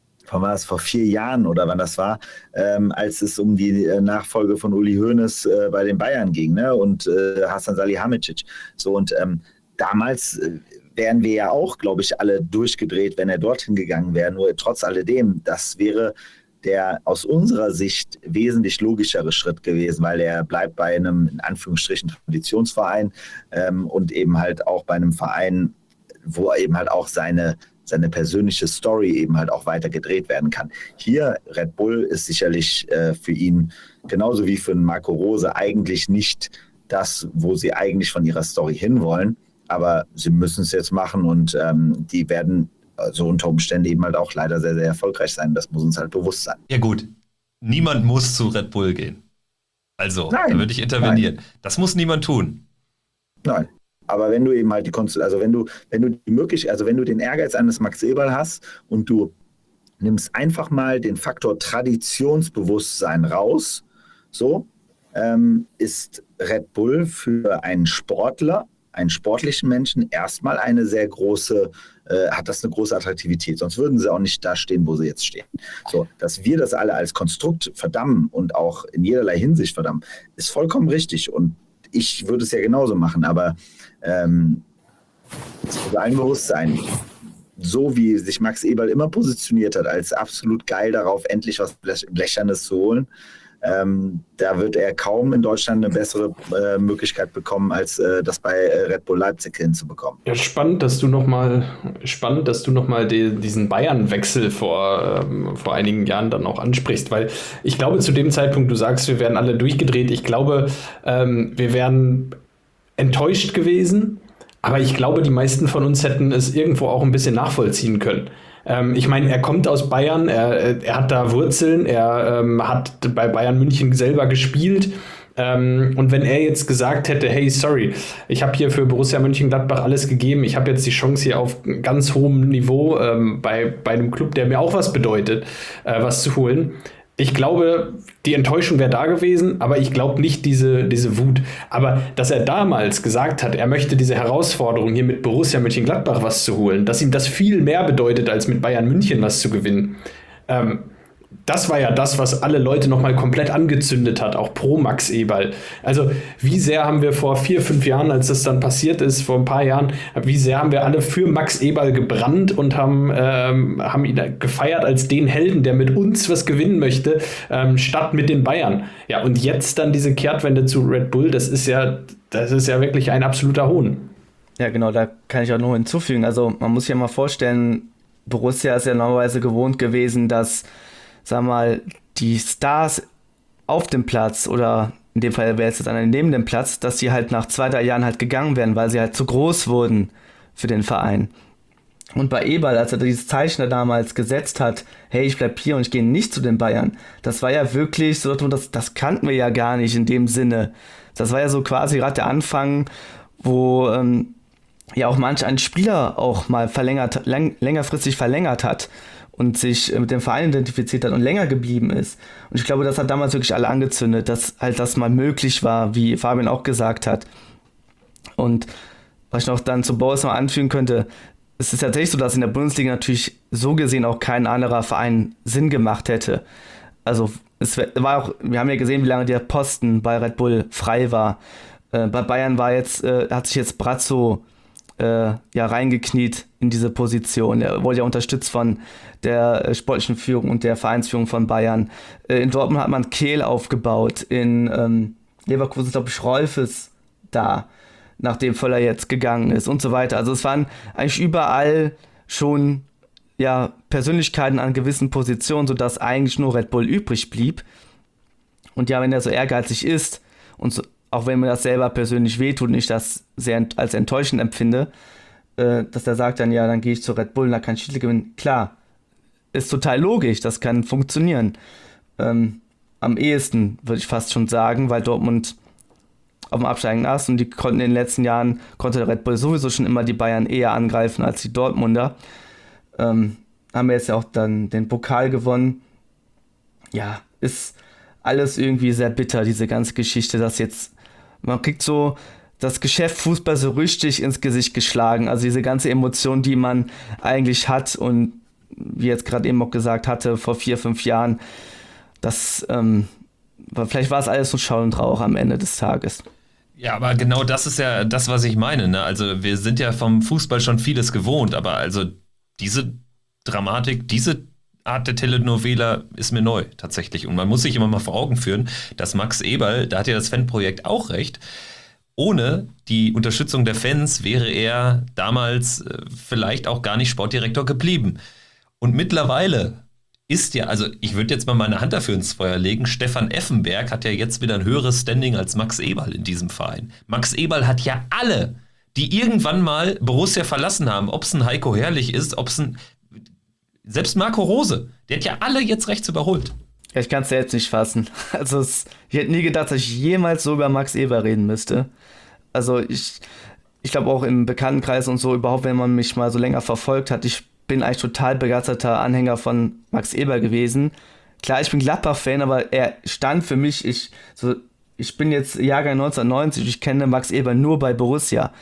4 Jahren oder wann das war, als es um die Nachfolge von Uli Hoeneß bei den Bayern ging, ne? Und Hasan Salihamidzic. So, und damals wären wir ja auch, glaube ich, alle durchgedreht, wenn er dorthin gegangen wäre. Nur trotz alledem, das wäre der aus unserer Sicht wesentlich logischere Schritt gewesen, weil er bleibt bei einem, in Anführungsstrichen, Traditionsverein und eben halt auch bei einem Verein, wo eben halt auch seine persönliche Story eben halt auch weiter gedreht werden kann. Hier, Red Bull ist sicherlich für ihn, genauso wie für Marco Rose, eigentlich nicht das, wo sie eigentlich von ihrer Story hinwollen, aber sie müssen es jetzt machen und die werden so unter Umständen eben halt auch leider sehr, sehr erfolgreich sein. Das muss uns halt bewusst sein. Ja gut, niemand muss zu Red Bull gehen. Also, Nein, da würde ich intervenieren. nein. Das muss niemand tun. Nein. Aber wenn du eben halt wenn du den Ehrgeiz eines Max Eberl hast und du nimmst einfach mal den Faktor Traditionsbewusstsein raus, so ist Red Bull für einen Sportler, einen sportlichen Menschen erstmal hat das eine große Attraktivität. Sonst würden sie auch nicht da stehen, wo sie jetzt stehen. So, dass wir das alle als Konstrukt verdammen und auch in jederlei Hinsicht verdammen, ist vollkommen richtig. Und ich würde es ja genauso machen, aber es muss allen bewusst sein, so wie sich Max Eberl immer positioniert hat, als absolut geil darauf, endlich was Blechernes zu holen, da wird er kaum in Deutschland eine bessere Möglichkeit bekommen, als das bei Red Bull Leipzig hinzubekommen. Ja, spannend, dass du nochmal diesen Bayern-Wechsel vor einigen Jahren dann auch ansprichst, weil ich glaube, zu dem Zeitpunkt, du sagst, wir wären alle durchgedreht, ich glaube, wir wären enttäuscht gewesen, aber ich glaube, die meisten von uns hätten es irgendwo auch ein bisschen nachvollziehen können. Ich meine, er kommt aus Bayern, er hat da Wurzeln, er hat bei Bayern München selber gespielt. Und wenn er jetzt gesagt hätte, hey, sorry, ich habe hier für Borussia Mönchengladbach alles gegeben, ich habe jetzt die Chance hier auf ganz hohem Niveau bei einem Club, der mir auch was bedeutet, was zu holen. Ich glaube, die Enttäuschung wäre da gewesen, aber ich glaube nicht diese Wut. Aber dass er damals gesagt hat, er möchte diese Herausforderung hier mit Borussia Mönchengladbach was zu holen, dass ihm das viel mehr bedeutet, als mit Bayern München was zu gewinnen, das war ja das, was alle Leute nochmal komplett angezündet hat, auch pro Max Eberl. Also wie sehr haben wir vor 4-5 Jahren, als das dann passiert ist, vor ein paar Jahren, wie sehr haben wir alle für Max Eberl gebrannt und haben ihn gefeiert als den Helden, der mit uns was gewinnen möchte, statt mit den Bayern. Ja, und jetzt dann diese Kehrtwende zu Red Bull, das ist ja wirklich ein absoluter Hohn. Ja, genau, da kann ich auch noch hinzufügen. Also man muss sich ja mal vorstellen, Borussia ist ja normalerweise gewohnt gewesen, dass, sag mal, die Stars auf dem Platz oder in dem Fall wäre es jetzt neben dem Platz, dass die halt nach 2-3 Jahren halt gegangen wären, weil sie halt zu groß wurden für den Verein. Und bei Eberl, als er dieses Zeichen da damals gesetzt hat, hey, ich bleib hier und ich gehe nicht zu den Bayern, das war ja wirklich so, das kannten wir ja gar nicht in dem Sinne. Das war ja so quasi gerade der Anfang, wo ja auch manch ein Spieler auch mal längerfristig verlängert hat und sich mit dem Verein identifiziert hat und länger geblieben ist. Und ich glaube, das hat damals wirklich alle angezündet, dass halt das mal möglich war, wie Fabian auch gesagt hat. Und was ich noch dann zu Boris noch anfügen könnte, es ist tatsächlich so, dass in der Bundesliga natürlich so gesehen auch kein anderer Verein Sinn gemacht hätte. Also es war auch, wir haben ja gesehen, wie lange der Posten bei Red Bull frei war. Bei Bayern hat sich jetzt Brazzo reingekniet in diese Position. Er wurde ja unterstützt von der sportlichen Führung und der Vereinsführung von Bayern. In Dortmund hat man Kehl aufgebaut. In Leverkusen ist, glaube ich, Rolfes da, nachdem Völler jetzt gegangen ist und so weiter. Also es waren eigentlich überall schon Persönlichkeiten an gewissen Positionen, sodass eigentlich nur Red Bull übrig blieb. Und ja, wenn er so ehrgeizig ist und so, auch wenn mir das selber persönlich wehtut und ich das sehr als enttäuschend empfinde, dass er sagt dann gehe ich zu Red Bull und da kann ich Titel gewinnen. Klar, ist total logisch, das kann funktionieren. Am ehesten würde ich fast schon sagen, weil Dortmund auf dem absteigenden Ast und die konnten in den letzten Jahren, konnte der Red Bull sowieso schon immer die Bayern eher angreifen als die Dortmunder. Haben wir jetzt ja auch dann den Pokal gewonnen. Ja, ist alles irgendwie sehr bitter, diese ganze Geschichte, dass jetzt, man kriegt so das Geschäft Fußball so richtig ins Gesicht geschlagen, also diese ganze Emotion, die man eigentlich hat und wie jetzt gerade eben auch gesagt hatte, vor 4-5 Jahren, das, vielleicht war es alles so Schall und Rauch am Ende des Tages. Ja, aber genau das ist ja das, was ich meine, ne? Also wir sind ja vom Fußball schon vieles gewohnt, aber also diese Dramatik, diese Art der Telenovela ist mir neu tatsächlich. Und man muss sich immer mal vor Augen führen, dass Max Eberl, da hat ja das Fanprojekt auch recht, ohne die Unterstützung der Fans wäre er damals vielleicht auch gar nicht Sportdirektor geblieben. Und mittlerweile ist ja, also ich würde jetzt mal meine Hand dafür ins Feuer legen, Stefan Effenberg hat ja jetzt wieder ein höheres Standing als Max Eberl in diesem Verein. Max Eberl hat ja alle, die irgendwann mal Borussia verlassen haben, ob es ein Heiko Herrlich ist, ob es selbst Marco Rose, der hat ja alle jetzt rechts überholt. Ja, ich kann es selbst nicht fassen. Also ich hätte nie gedacht, dass ich jemals so über Max Eberl reden müsste. Also ich glaube auch im Bekanntenkreis und so überhaupt, wenn man mich mal so länger verfolgt hat, ich bin eigentlich total begeisterter Anhänger von Max Eberl gewesen. Klar, ich bin Gladbach-Fan, aber er stand für mich, ich bin jetzt Jahrgang 1990, ich kenne Max Eberl nur bei Borussia.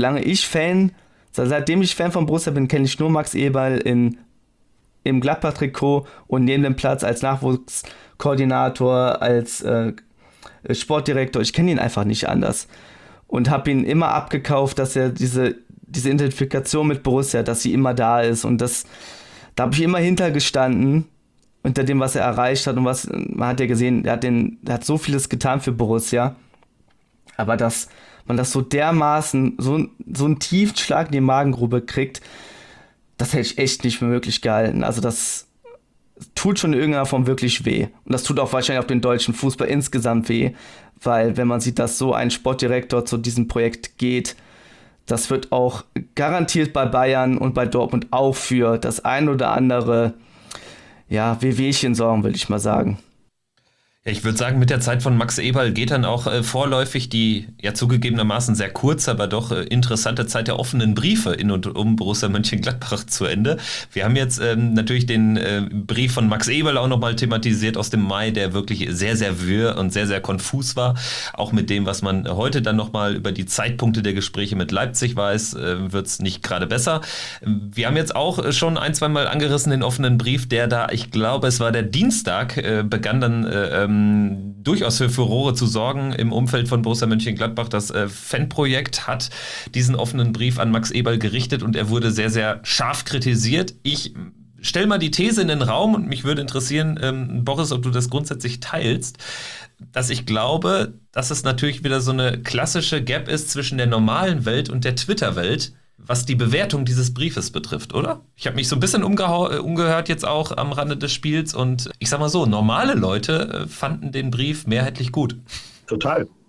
Seitdem ich Fan von Borussia bin, kenne ich nur Max Eberl im Gladbach-Trikot und neben dem Platz als Nachwuchskoordinator, als Sportdirektor. Ich kenne ihn einfach nicht anders. Und habe ihn immer abgekauft, dass er diese Identifikation mit Borussia, dass sie immer da ist. Und da habe ich immer hintergestanden, unter dem, was er erreicht hat. Und man hat ja gesehen, er hat so vieles getan für Borussia. Aber dass man das so dermaßen, so einen tiefen Schlag in die Magengrube kriegt, das hätte ich echt nicht für möglich gehalten. Also das tut schon in irgendeiner Form wirklich weh. Und das tut auch wahrscheinlich auch den deutschen Fußball insgesamt weh. Weil wenn man sieht, dass so ein Sportdirektor zu diesem Projekt geht, das wird auch garantiert bei Bayern und bei Dortmund auch für das ein oder andere Wehwehchen sorgen, will ich mal sagen. Ja, ich würde sagen, mit der Zeit von Max Eberl geht dann auch vorläufig die ja zugegebenermaßen sehr kurze, aber doch interessante Zeit der offenen Briefe in und um Borussia Mönchengladbach zu Ende. Wir haben jetzt natürlich den Brief von Max Eberl auch nochmal thematisiert aus dem Mai, der wirklich sehr, sehr wirr und sehr, sehr konfus war. Auch mit dem, was man heute dann nochmal über die Zeitpunkte der Gespräche mit Leipzig weiß, wird es nicht gerade besser. Wir haben jetzt auch schon ein, zwei Mal angerissen den offenen Brief, der da, ich glaube, es war der Dienstag, begann dann durchaus für Furore zu sorgen im Umfeld von Borussia Mönchengladbach. Das Fanprojekt hat diesen offenen Brief an Max Eberl gerichtet und er wurde sehr, sehr scharf kritisiert. Ich stelle mal die These in den Raum und mich würde interessieren, Boris, ob du das grundsätzlich teilst, dass ich glaube, dass es natürlich wieder so eine klassische Gap ist zwischen der normalen Welt und der Twitter-Welt, was die Bewertung dieses Briefes betrifft, oder? Ich habe mich so ein bisschen umgehört jetzt auch am Rande des Spiels und ich sag mal so, normale Leute fanden den Brief mehrheitlich gut. Total.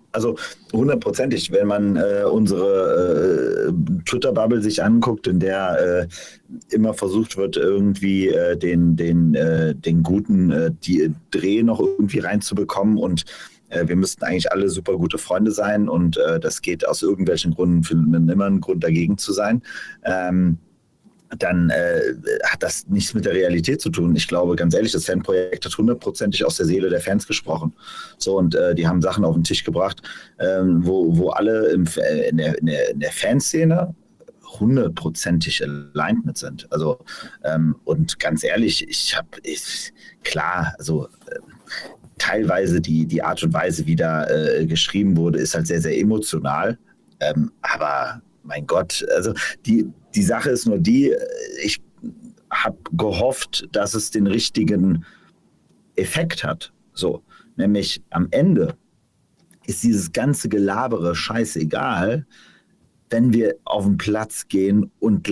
Also 100%ig, wenn man unsere Twitter-Bubble sich anguckt, in der immer versucht wird, irgendwie den guten Dreh noch irgendwie reinzubekommen und wir müssten eigentlich alle super gute Freunde sein und das geht aus irgendwelchen Gründen, finden immer einen Grund dagegen zu sein. Dann hat das nichts mit der Realität zu tun. Ich glaube, ganz ehrlich, das Fanprojekt hat 100%ig aus der Seele der Fans gesprochen. So, und die haben Sachen auf den Tisch gebracht, wo alle in der Fanszene 100%ig aligned mit sind. Also, und ganz ehrlich, teilweise die Art und Weise, wie da geschrieben wurde, ist halt sehr, sehr emotional. Aber mein Gott, also die Sache ist nur die, ich habe gehofft, dass es den richtigen Effekt hat. So, nämlich am Ende ist dieses ganze Gelabere scheißegal, wenn wir auf den Platz gehen und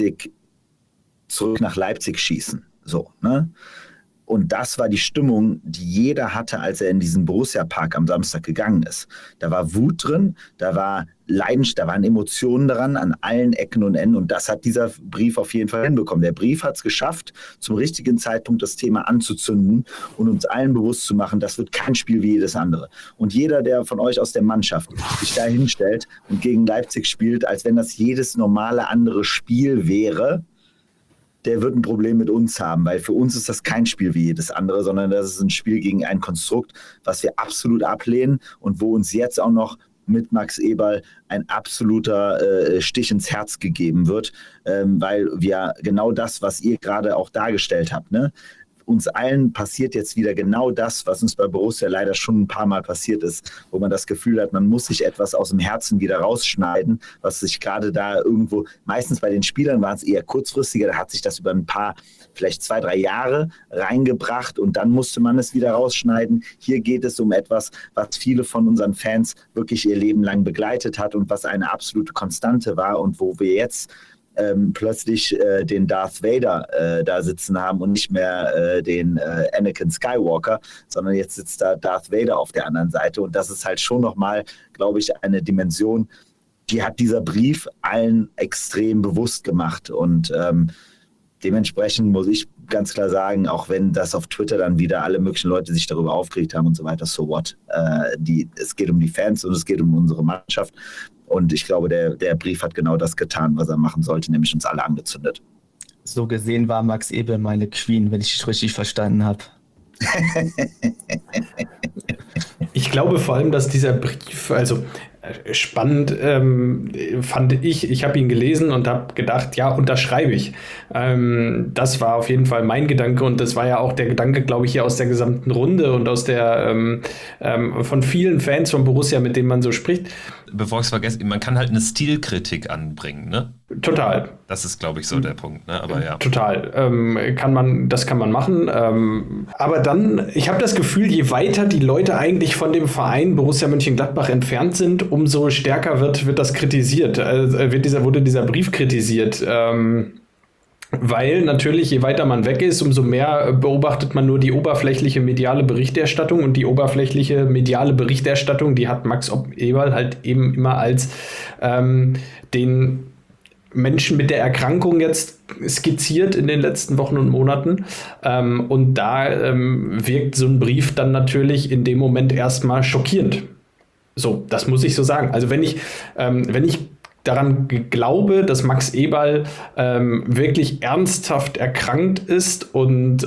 zurück nach Leipzig schießen. So, ne? Und das war die Stimmung, die jeder hatte, als er in diesen Borussia-Park am Samstag gegangen ist. Da war Wut drin, da war Leidenschaft, da waren Emotionen dran an allen Ecken und Enden. Und das hat dieser Brief auf jeden Fall hinbekommen. Der Brief hat es geschafft, zum richtigen Zeitpunkt das Thema anzuzünden und uns allen bewusst zu machen, das wird kein Spiel wie jedes andere. Und jeder, der von euch aus der Mannschaft sich da hinstellt und gegen Leipzig spielt, als wenn das jedes normale andere Spiel wäre, der wird ein Problem mit uns haben, weil für uns ist das kein Spiel wie jedes andere, sondern das ist ein Spiel gegen ein Konstrukt, was wir absolut ablehnen und wo uns jetzt auch noch mit Max Eberl ein absoluter Stich ins Herz gegeben wird, weil wir genau das, was ihr gerade auch dargestellt habt, ne? Uns allen passiert jetzt wieder genau das, was uns bei Borussia leider schon ein paar Mal passiert ist, wo man das Gefühl hat, man muss sich etwas aus dem Herzen wieder rausschneiden, was sich gerade da irgendwo, meistens bei den Spielern waren es eher kurzfristiger, da hat sich das über ein paar, vielleicht 2-3 Jahre reingebracht und dann musste man es wieder rausschneiden. Hier geht es um etwas, was viele von unseren Fans wirklich ihr Leben lang begleitet hat und was eine absolute Konstante war und wo wir jetzt plötzlich den Darth Vader da sitzen haben und nicht mehr den Anakin Skywalker, sondern jetzt sitzt da Darth Vader auf der anderen Seite und das ist halt schon nochmal, glaube ich, eine Dimension, die hat dieser Brief allen extrem bewusst gemacht und dementsprechend muss ich ganz klar sagen, auch wenn das auf Twitter dann wieder alle möglichen Leute sich darüber aufgeregt haben und so weiter, so what? Es geht um die Fans und es geht um unsere Mannschaft. Und ich glaube, der Brief hat genau das getan, was er machen sollte, nämlich uns alle angezündet. So gesehen war Max Eberl meine Queen, wenn ich es richtig verstanden habe. Ich glaube vor allem, dass dieser Brief, also spannend fand ich habe ihn gelesen und habe gedacht, ja, unterschreibe ich. Das war auf jeden Fall mein Gedanke und das war ja auch der Gedanke, glaube ich, hier aus der gesamten Runde und aus der von vielen Fans von Borussia, mit denen man so spricht. Bevor ich es vergesse, man kann halt eine Stilkritik anbringen, ne? Total. Das ist, glaube ich, so der Punkt, ne? Aber ja. Total. Das kann man machen. Aber dann, ich habe das Gefühl, je weiter die Leute eigentlich von dem Verein Borussia Mönchengladbach entfernt sind, umso stärker wird das kritisiert. Wurde dieser Brief kritisiert. Weil natürlich, je weiter man weg ist, umso mehr beobachtet man nur die oberflächliche mediale Berichterstattung. Und die oberflächliche mediale Berichterstattung, die hat Max Eberl halt eben immer als den Menschen mit der Erkrankung jetzt skizziert in den letzten Wochen und Monaten. Und da wirkt so ein Brief dann natürlich in dem Moment erstmal schockierend. So, das muss ich so sagen. Also wenn ich daran glaube, dass Max Eberl wirklich ernsthaft erkrankt ist und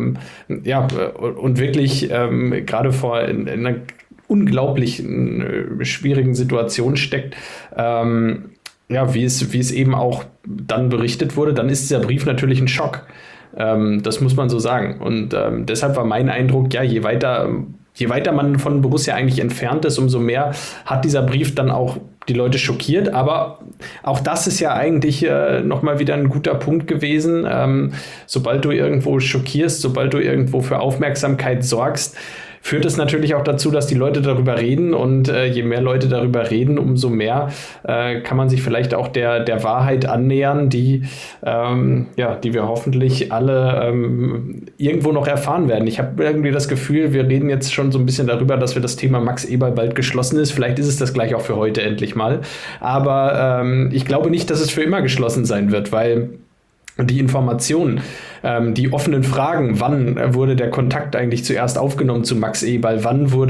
wirklich gerade in einer unglaublich schwierigen Situation steckt, wie es eben auch dann berichtet wurde, dann ist dieser Brief natürlich ein Schock. Das muss man so sagen. Und deshalb war mein Eindruck, ja, je weiter man von Borussia eigentlich entfernt ist, umso mehr hat dieser Brief dann auch die Leute schockiert. Aber auch das ist ja eigentlich nochmal wieder ein guter Punkt gewesen. Sobald du irgendwo schockierst, sobald du irgendwo für Aufmerksamkeit sorgst, führt es natürlich auch dazu, dass die Leute darüber reden und je mehr Leute darüber reden, umso mehr kann man sich vielleicht auch der Wahrheit annähern, die wir hoffentlich alle irgendwo noch erfahren werden. Ich habe irgendwie das Gefühl, wir reden jetzt schon so ein bisschen darüber, dass wir das Thema Max Eberl bald geschlossen ist. Vielleicht ist es das gleich auch für heute endlich mal. Aber ich glaube nicht, dass es für immer geschlossen sein wird, weil die Informationen, die offenen Fragen, wann wurde der Kontakt eigentlich zuerst aufgenommen zu Max Eberl,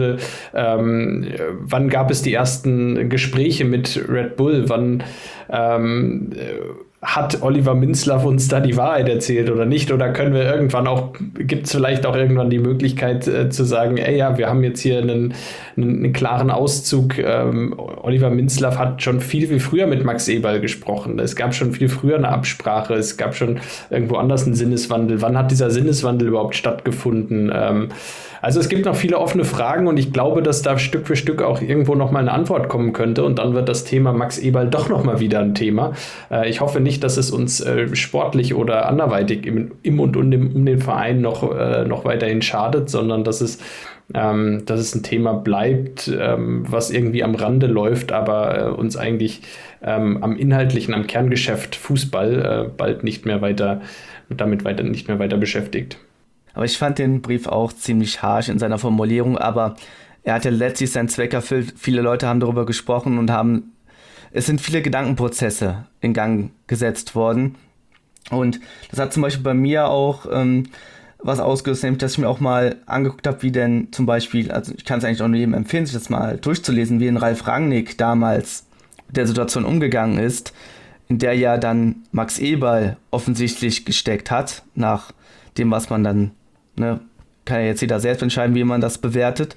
wann gab es die ersten Gespräche mit Red Bull, wann hat Oliver Minzlaff uns da die Wahrheit erzählt oder nicht? Oder können wir gibt es vielleicht auch irgendwann die Möglichkeit zu sagen, wir haben jetzt hier einen klaren Auszug. Oliver Minzlaff hat schon viel früher mit Max Eberl gesprochen. Es gab schon viel früher eine Absprache. Es gab schon irgendwo anders einen Sinneswandel. Wann hat dieser Sinneswandel überhaupt stattgefunden? Also es gibt noch viele offene Fragen und ich glaube, dass da Stück für Stück auch irgendwo nochmal eine Antwort kommen könnte und dann wird das Thema Max Eberl doch nochmal wieder ein Thema. Ich hoffe nicht, dass es uns sportlich oder anderweitig im und um den Verein noch weiterhin schadet, sondern dass es ein Thema bleibt, was irgendwie am Rande läuft, aber uns eigentlich am inhaltlichen, am Kerngeschäft Fußball bald nicht mehr weiter beschäftigt. Aber ich fand den Brief auch ziemlich harsch in seiner Formulierung, aber er hatte letztlich seinen Zweck erfüllt. Viele Leute haben darüber gesprochen und es sind viele Gedankenprozesse in Gang gesetzt worden. Und das hat zum Beispiel bei mir auch was ausgelöst, nämlich dass ich mir auch mal angeguckt habe, wie denn zum Beispiel, also ich kann es eigentlich auch nur jedem empfehlen, sich das mal durchzulesen, wie denn Ralf Rangnick damals mit der Situation umgegangen ist, in der ja dann Max Eberl offensichtlich gesteckt hat, nach dem, was man dann, kann ja jetzt jeder selbst entscheiden, wie man das bewertet.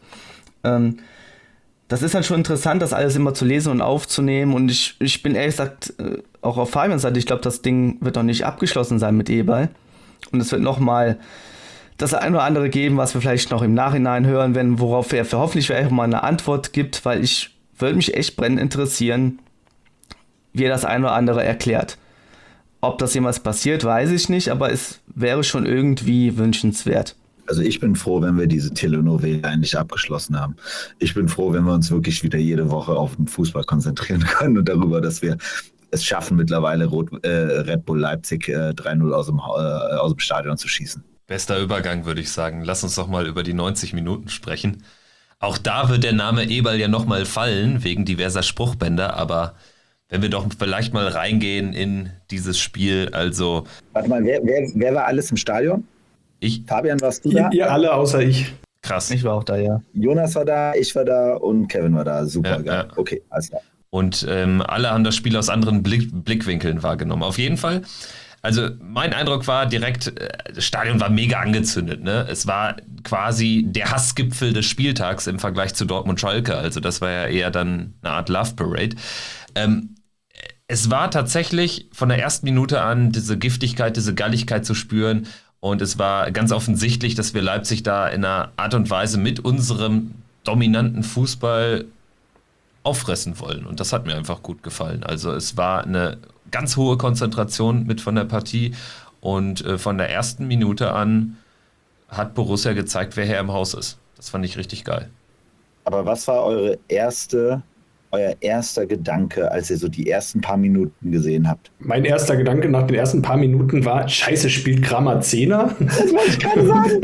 Das ist dann schon interessant, das alles immer zu lesen und aufzunehmen und ich bin ehrlich gesagt auch auf Fabians Seite, ich glaube, das Ding wird noch nicht abgeschlossen sein mit Eberl und es wird nochmal das ein oder andere geben, was wir vielleicht noch im Nachhinein hören werden, worauf er hoffentlich vielleicht mal eine Antwort gibt, weil ich würde mich echt brennend interessieren, wie er das ein oder andere erklärt. Ob das jemals passiert, weiß ich nicht, aber es wäre schon irgendwie wünschenswert. Also ich bin froh, wenn wir diese Telenovela endlich abgeschlossen haben. Ich bin froh, wenn wir uns wirklich wieder jede Woche auf den Fußball konzentrieren können und darüber, dass wir es schaffen, mittlerweile Red Bull Leipzig 3-0 aus dem Stadion zu schießen. Bester Übergang, würde ich sagen. Lass uns doch mal über die 90 Minuten sprechen. Auch da wird der Name Eberl ja nochmal fallen, wegen diverser Spruchbänder, aber wenn wir doch vielleicht mal reingehen in dieses Spiel, also... Warte mal, wer war alles im Stadion? Ich. Fabian, warst du da? Ihr alle, außer ich. Krass. Ich war auch da, ja. Jonas war da, ich war da und Kevin war da. Super geil. Ja. Okay, alles klar. Und alle haben das Spiel aus anderen Blickwinkeln wahrgenommen. Auf jeden Fall. Also mein Eindruck war direkt, das Stadion war mega angezündet. Ne? Es war quasi der Hassgipfel des Spieltags im Vergleich zu Dortmund-Schalke. Also das war ja eher dann eine Art Love Parade. Es war tatsächlich von der ersten Minute an diese Giftigkeit, diese Galligkeit zu spüren. Und es war ganz offensichtlich, dass wir Leipzig da in einer Art und Weise mit unserem dominanten Fußball auffressen wollen. Und das hat mir einfach gut gefallen. Also es war eine ganz hohe Konzentration mit von der Partie. Und von der ersten Minute an hat Borussia gezeigt, wer Herr im Haus ist. Das fand ich richtig geil. Aber was war euer erster Gedanke, als ihr so die ersten paar Minuten gesehen habt? Mein erster Gedanke nach den ersten paar Minuten war, scheiße, spielt Kramer Zehner? Das wollte ich gerade sagen.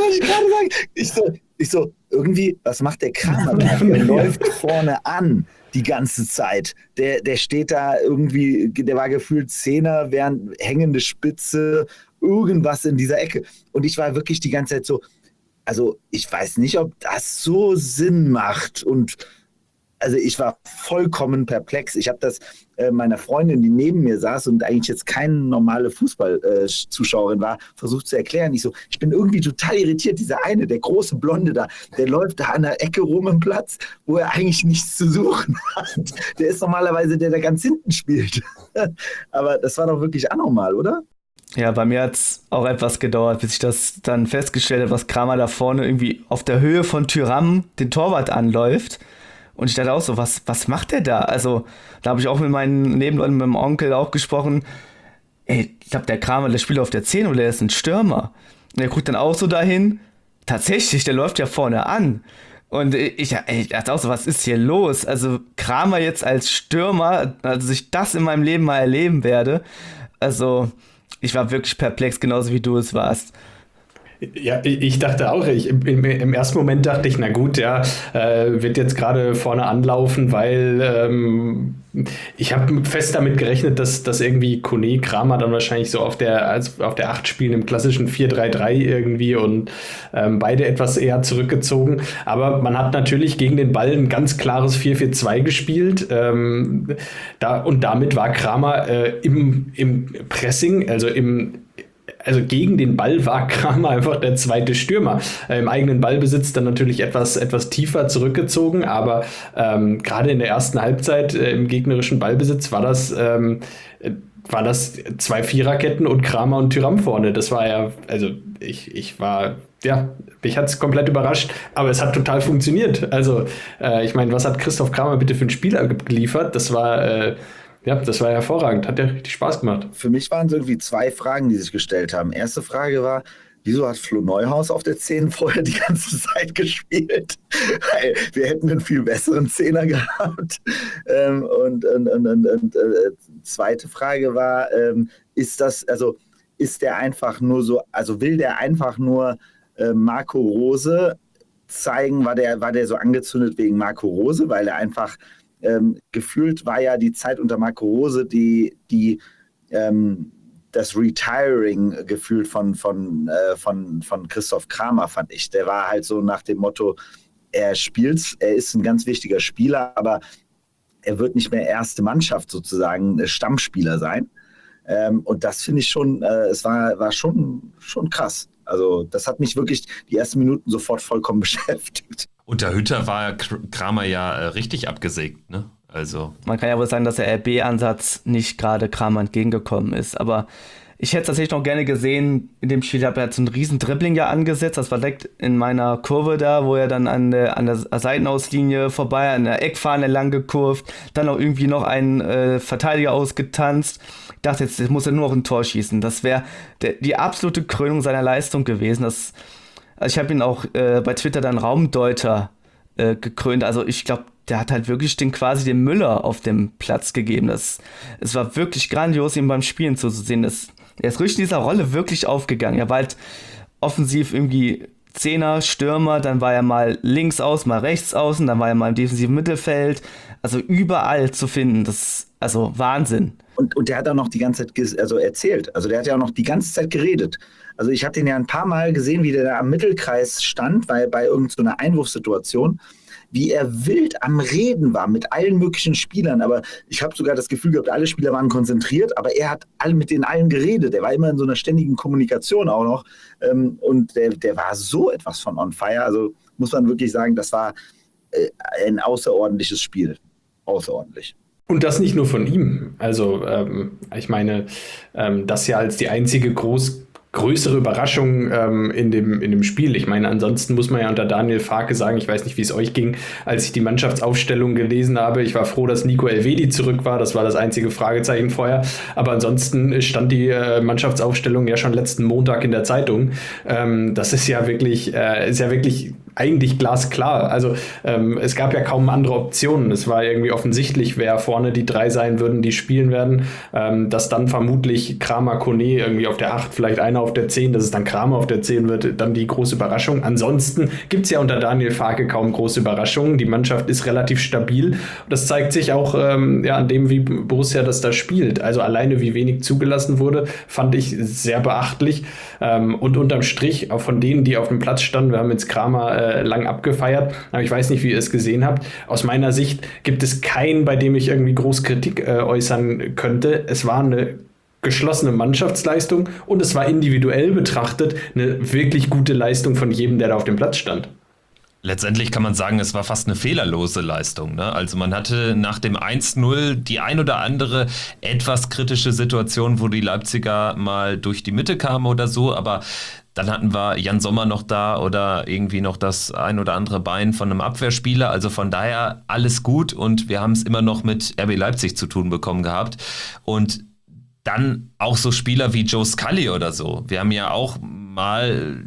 Ich so, irgendwie, was macht der Kramer da? Der läuft vorne an die ganze Zeit. Der steht da irgendwie, der war gefühlt Zehner, während hängende Spitze, irgendwas in dieser Ecke. Und ich war wirklich die ganze Zeit so, also ich weiß nicht, ob das so Sinn macht und also ich war vollkommen perplex. Ich habe das meiner Freundin, die neben mir saß und eigentlich jetzt keine normale Fußballzuschauerin war, versucht zu erklären. Ich bin irgendwie total irritiert. Dieser eine, der große Blonde da, der läuft da an der Ecke rum im Platz, wo er eigentlich nichts zu suchen hat. Der ist normalerweise der ganz hinten spielt. Aber das war doch wirklich anormal, oder? Ja, bei mir hat es auch etwas gedauert, bis ich das dann festgestellt habe, was Kramer da vorne irgendwie auf der Höhe von Thuram den Torwart anläuft. Und ich dachte auch so, was macht der da? Also, da habe ich auch mit meinen Nebenleuten, mit meinem Onkel auch gesprochen. Ey, ich glaube, der Kramer, der spielt auf der 10 oder der ist ein Stürmer. Und der guckt dann auch so dahin, tatsächlich, der läuft ja vorne an. Und ich dachte auch so, was ist hier los? Also Kramer jetzt als Stürmer, also ich das in meinem Leben mal erleben werde. Also ich war wirklich perplex, genauso wie du es warst. Ja, ich dachte auch, im ersten Moment dachte ich, na gut, ja, wird jetzt gerade vorne anlaufen, weil ich habe fest damit gerechnet, dass irgendwie Kone, Kramer dann wahrscheinlich so auf der 8 spielen im klassischen 4-3-3 irgendwie und beide etwas eher zurückgezogen. Aber man hat natürlich gegen den Ball ein ganz klares 4-4-2 gespielt. Und damit war Kramer im Pressing, also gegen den Ball war Kramer einfach der zweite Stürmer. Im eigenen Ballbesitz dann natürlich etwas tiefer zurückgezogen, aber gerade in der ersten Halbzeit im gegnerischen Ballbesitz war das 2 Viererketten und Kramer und Thuram vorne. Das war ja, also mich hat es komplett überrascht, aber es hat total funktioniert. Also ich meine, was hat Christoph Kramer bitte für einen Spieler geliefert? Das war hervorragend, hat ja richtig Spaß gemacht. Für mich waren es irgendwie 2 Fragen, die sich gestellt haben. Erste Frage war, wieso hat Flo Neuhaus auf der 10 vorher die ganze Zeit gespielt? Weil wir hätten einen viel besseren Zehner gehabt. Zweite Frage war, ist der einfach nur so, also will der einfach nur Marco Rose zeigen, war der so angezündet wegen Marco Rose, weil er einfach gefühlt war ja die Zeit unter Marco Rose das Retiring gefühlt von Christoph Kramer, fand ich. Der war halt so nach dem Motto, er ist ein ganz wichtiger Spieler, aber er wird nicht mehr erste Mannschaft sozusagen Stammspieler sein. Und das finde ich schon, es war schon krass. Also das hat mich wirklich die ersten Minuten sofort vollkommen beschäftigt. Unter Hütter war Kramer ja richtig abgesägt, ne? Also. Man kann ja wohl sagen, dass der RB-Ansatz nicht gerade Kramer entgegengekommen ist, aber ich hätte es tatsächlich noch gerne gesehen, in dem Spiel hat er so einen riesen Dribbling ja angesetzt, das war direkt in meiner Kurve da, wo er dann an der Seitenauslinie vorbei, an der Eckfahne lang gekurvt, dann auch irgendwie noch einen Verteidiger ausgetanzt. Ich dachte, jetzt muss er nur noch ein Tor schießen. Das wäre die absolute Krönung seiner Leistung gewesen. Also ich habe ihn auch bei Twitter dann Raumdeuter gekrönt. Also ich glaube, der hat halt wirklich quasi den Müller auf dem Platz gegeben. Es war wirklich grandios, ihn beim Spielen zuzusehen. Er ist richtig in dieser Rolle wirklich aufgegangen. Er war halt offensiv irgendwie Zehner, Stürmer, dann war er mal links außen, mal rechts außen, dann war er mal im defensiven Mittelfeld. Also überall zu finden, also Wahnsinn. Und der hat auch noch die ganze Zeit erzählt. Also der hat ja auch noch die ganze Zeit geredet. Also ich habe den ja ein paar Mal gesehen, wie der da am Mittelkreis stand, bei irgendeiner Einwurfsituation, wie er wild am Reden war mit allen möglichen Spielern. Aber ich habe sogar das Gefühl gehabt, alle Spieler waren konzentriert, aber er hat mit den allen geredet. Er war immer in so einer ständigen Kommunikation auch noch. Und der war so etwas von on fire. Also muss man wirklich sagen, das war ein außerordentliches Spiel. Außerordentlich. Und das nicht nur von ihm. Also ich meine, das ja als die einzige größere Überraschung in dem Spiel. Ich meine, ansonsten muss man ja unter Daniel Farke sagen, ich weiß nicht, wie es euch ging, als ich die Mannschaftsaufstellung gelesen habe. Ich war froh, dass Nico Elvedi zurück war. Das war das einzige Fragezeichen vorher. Aber ansonsten stand die Mannschaftsaufstellung ja schon letzten Montag in der Zeitung. Das ist ja wirklich eigentlich glasklar. Also es gab ja kaum andere Optionen. Es war irgendwie offensichtlich, wer vorne die 3 sein würden, die spielen werden. Dass dann vermutlich Kramer, Kone irgendwie auf der 8, vielleicht einer auf der 10, dass es dann Kramer auf der 10 wird, dann die große Überraschung. Ansonsten gibt es ja unter Daniel Farke kaum große Überraschungen. Die Mannschaft ist relativ stabil. Das zeigt sich auch an dem, wie Borussia das da spielt. Also alleine, wie wenig zugelassen wurde, fand ich sehr beachtlich. Und unterm Strich, auch von denen, die auf dem Platz standen, wir haben jetzt Kramer lang abgefeiert, aber ich weiß nicht, wie ihr es gesehen habt. Aus meiner Sicht gibt es keinen, bei dem ich irgendwie groß Kritik äußern könnte. Es war eine geschlossene Mannschaftsleistung und es war individuell betrachtet eine wirklich gute Leistung von jedem, der da auf dem Platz stand. Letztendlich kann man sagen, es war fast eine fehlerlose Leistung, ne? Also man hatte nach dem 1-0 die ein oder andere etwas kritische Situation, wo die Leipziger mal durch die Mitte kamen oder so, aber dann hatten wir Jan Sommer noch da oder irgendwie noch das ein oder andere Bein von einem Abwehrspieler. Also von daher alles gut und wir haben es immer noch mit RB Leipzig zu tun bekommen gehabt. Und dann auch so Spieler wie Joe Scully oder so. Wir haben ja auch mal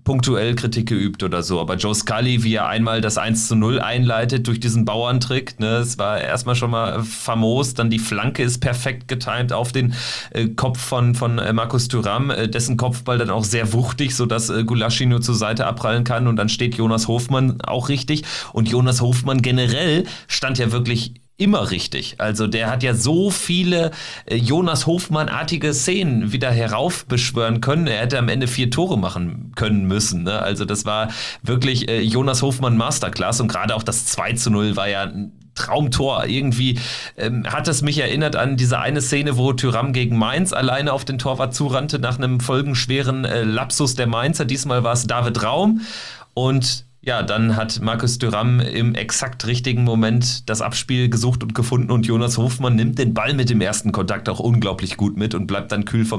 punktuell Kritik geübt oder so. Aber Joe Scully, wie er einmal das 1:0 einleitet durch diesen Bauerntrick, ne, es war erstmal schon mal famos. Dann die Flanke ist perfekt getimt auf den Kopf von Markus Thuram, dessen Kopfball dann auch sehr wuchtig, sodass Gulaschi nur zur Seite abprallen kann. Und dann steht Jonas Hofmann auch richtig. Und Jonas Hofmann generell stand ja wirklich immer richtig. Also der hat ja so viele Jonas Hofmann-artige Szenen wieder heraufbeschwören können. Er hätte am Ende 4 Tore machen können müssen. Ne? Also das war wirklich Jonas Hofmann Masterclass. Und gerade auch das 2:0 war ja ein Traumtor. Irgendwie hat es mich erinnert an diese eine Szene, wo Thuram gegen Mainz alleine auf den Torwart zurannte nach einem folgenschweren Lapsus der Mainzer. Diesmal war es David Raum. Und ja, dann hat Markus Thuram im exakt richtigen Moment das Abspiel gesucht und gefunden und Jonas Hofmann nimmt den Ball mit dem ersten Kontakt auch unglaublich gut mit und bleibt dann kühl vom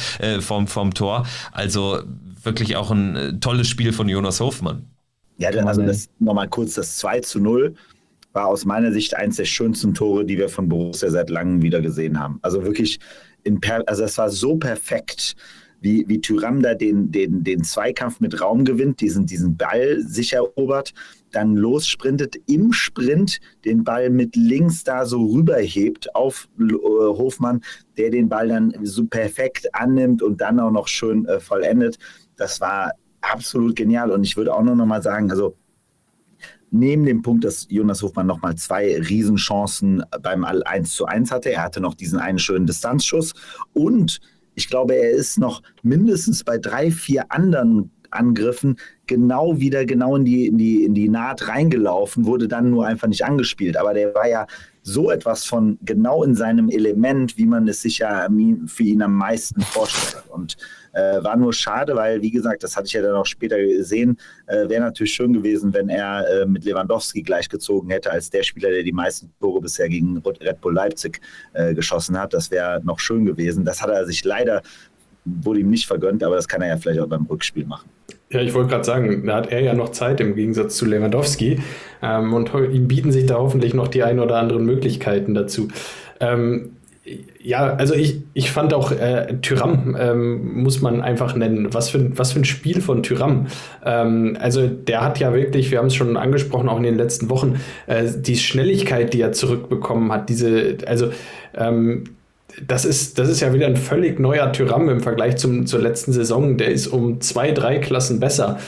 Tor. Also wirklich auch ein tolles Spiel von Jonas Hofmann. Ja, also das nochmal kurz, das 2:0 war aus meiner Sicht eines der schönsten Tore, die wir von Borussia seit langem wieder gesehen haben. Also wirklich, also es war so perfekt, wie Thuram da den Zweikampf mit Raum gewinnt, diesen Ball sich erobert, dann lossprintet, im Sprint den Ball mit links da so rüberhebt auf Hofmann, der den Ball dann so perfekt annimmt und dann auch noch schön vollendet. Das war absolut genial. Und ich würde auch noch mal sagen, also neben dem Punkt, dass Jonas Hofmann nochmal 2 Riesenchancen beim 1:1 hatte, er hatte noch diesen einen schönen Distanzschuss und ich glaube, er ist noch mindestens bei 3, 4 anderen Angriffen genau in die Naht reingelaufen, wurde dann nur einfach nicht angespielt. Aber der war ja so etwas von genau in seinem Element, wie man es sich ja für ihn am meisten vorstellt. Und war nur schade, weil, wie gesagt, das hatte ich ja dann auch später gesehen, wäre natürlich schön gewesen, wenn er mit Lewandowski gleichgezogen hätte, als der Spieler, der die meisten Tore bisher gegen Red Bull Leipzig geschossen hat. Das wäre noch schön gewesen. Das hat er sich leider, wurde ihm nicht vergönnt, aber das kann er ja vielleicht auch beim Rückspiel machen. Ja, ich wollte gerade sagen, da hat er ja noch Zeit im Gegensatz zu Lewandowski und ihm bieten sich da hoffentlich noch die ein oder anderen Möglichkeiten dazu. Ja, also ich fand auch Thuram muss man einfach nennen. Was für ein Spiel von Thuram. Also der hat ja wirklich, wir haben es schon angesprochen, auch in den letzten Wochen, die Schnelligkeit, die er zurückbekommen hat, das ist ja wieder ein völlig neuer Thuram im Vergleich zur letzten Saison. Der ist um 2, 3 Klassen besser.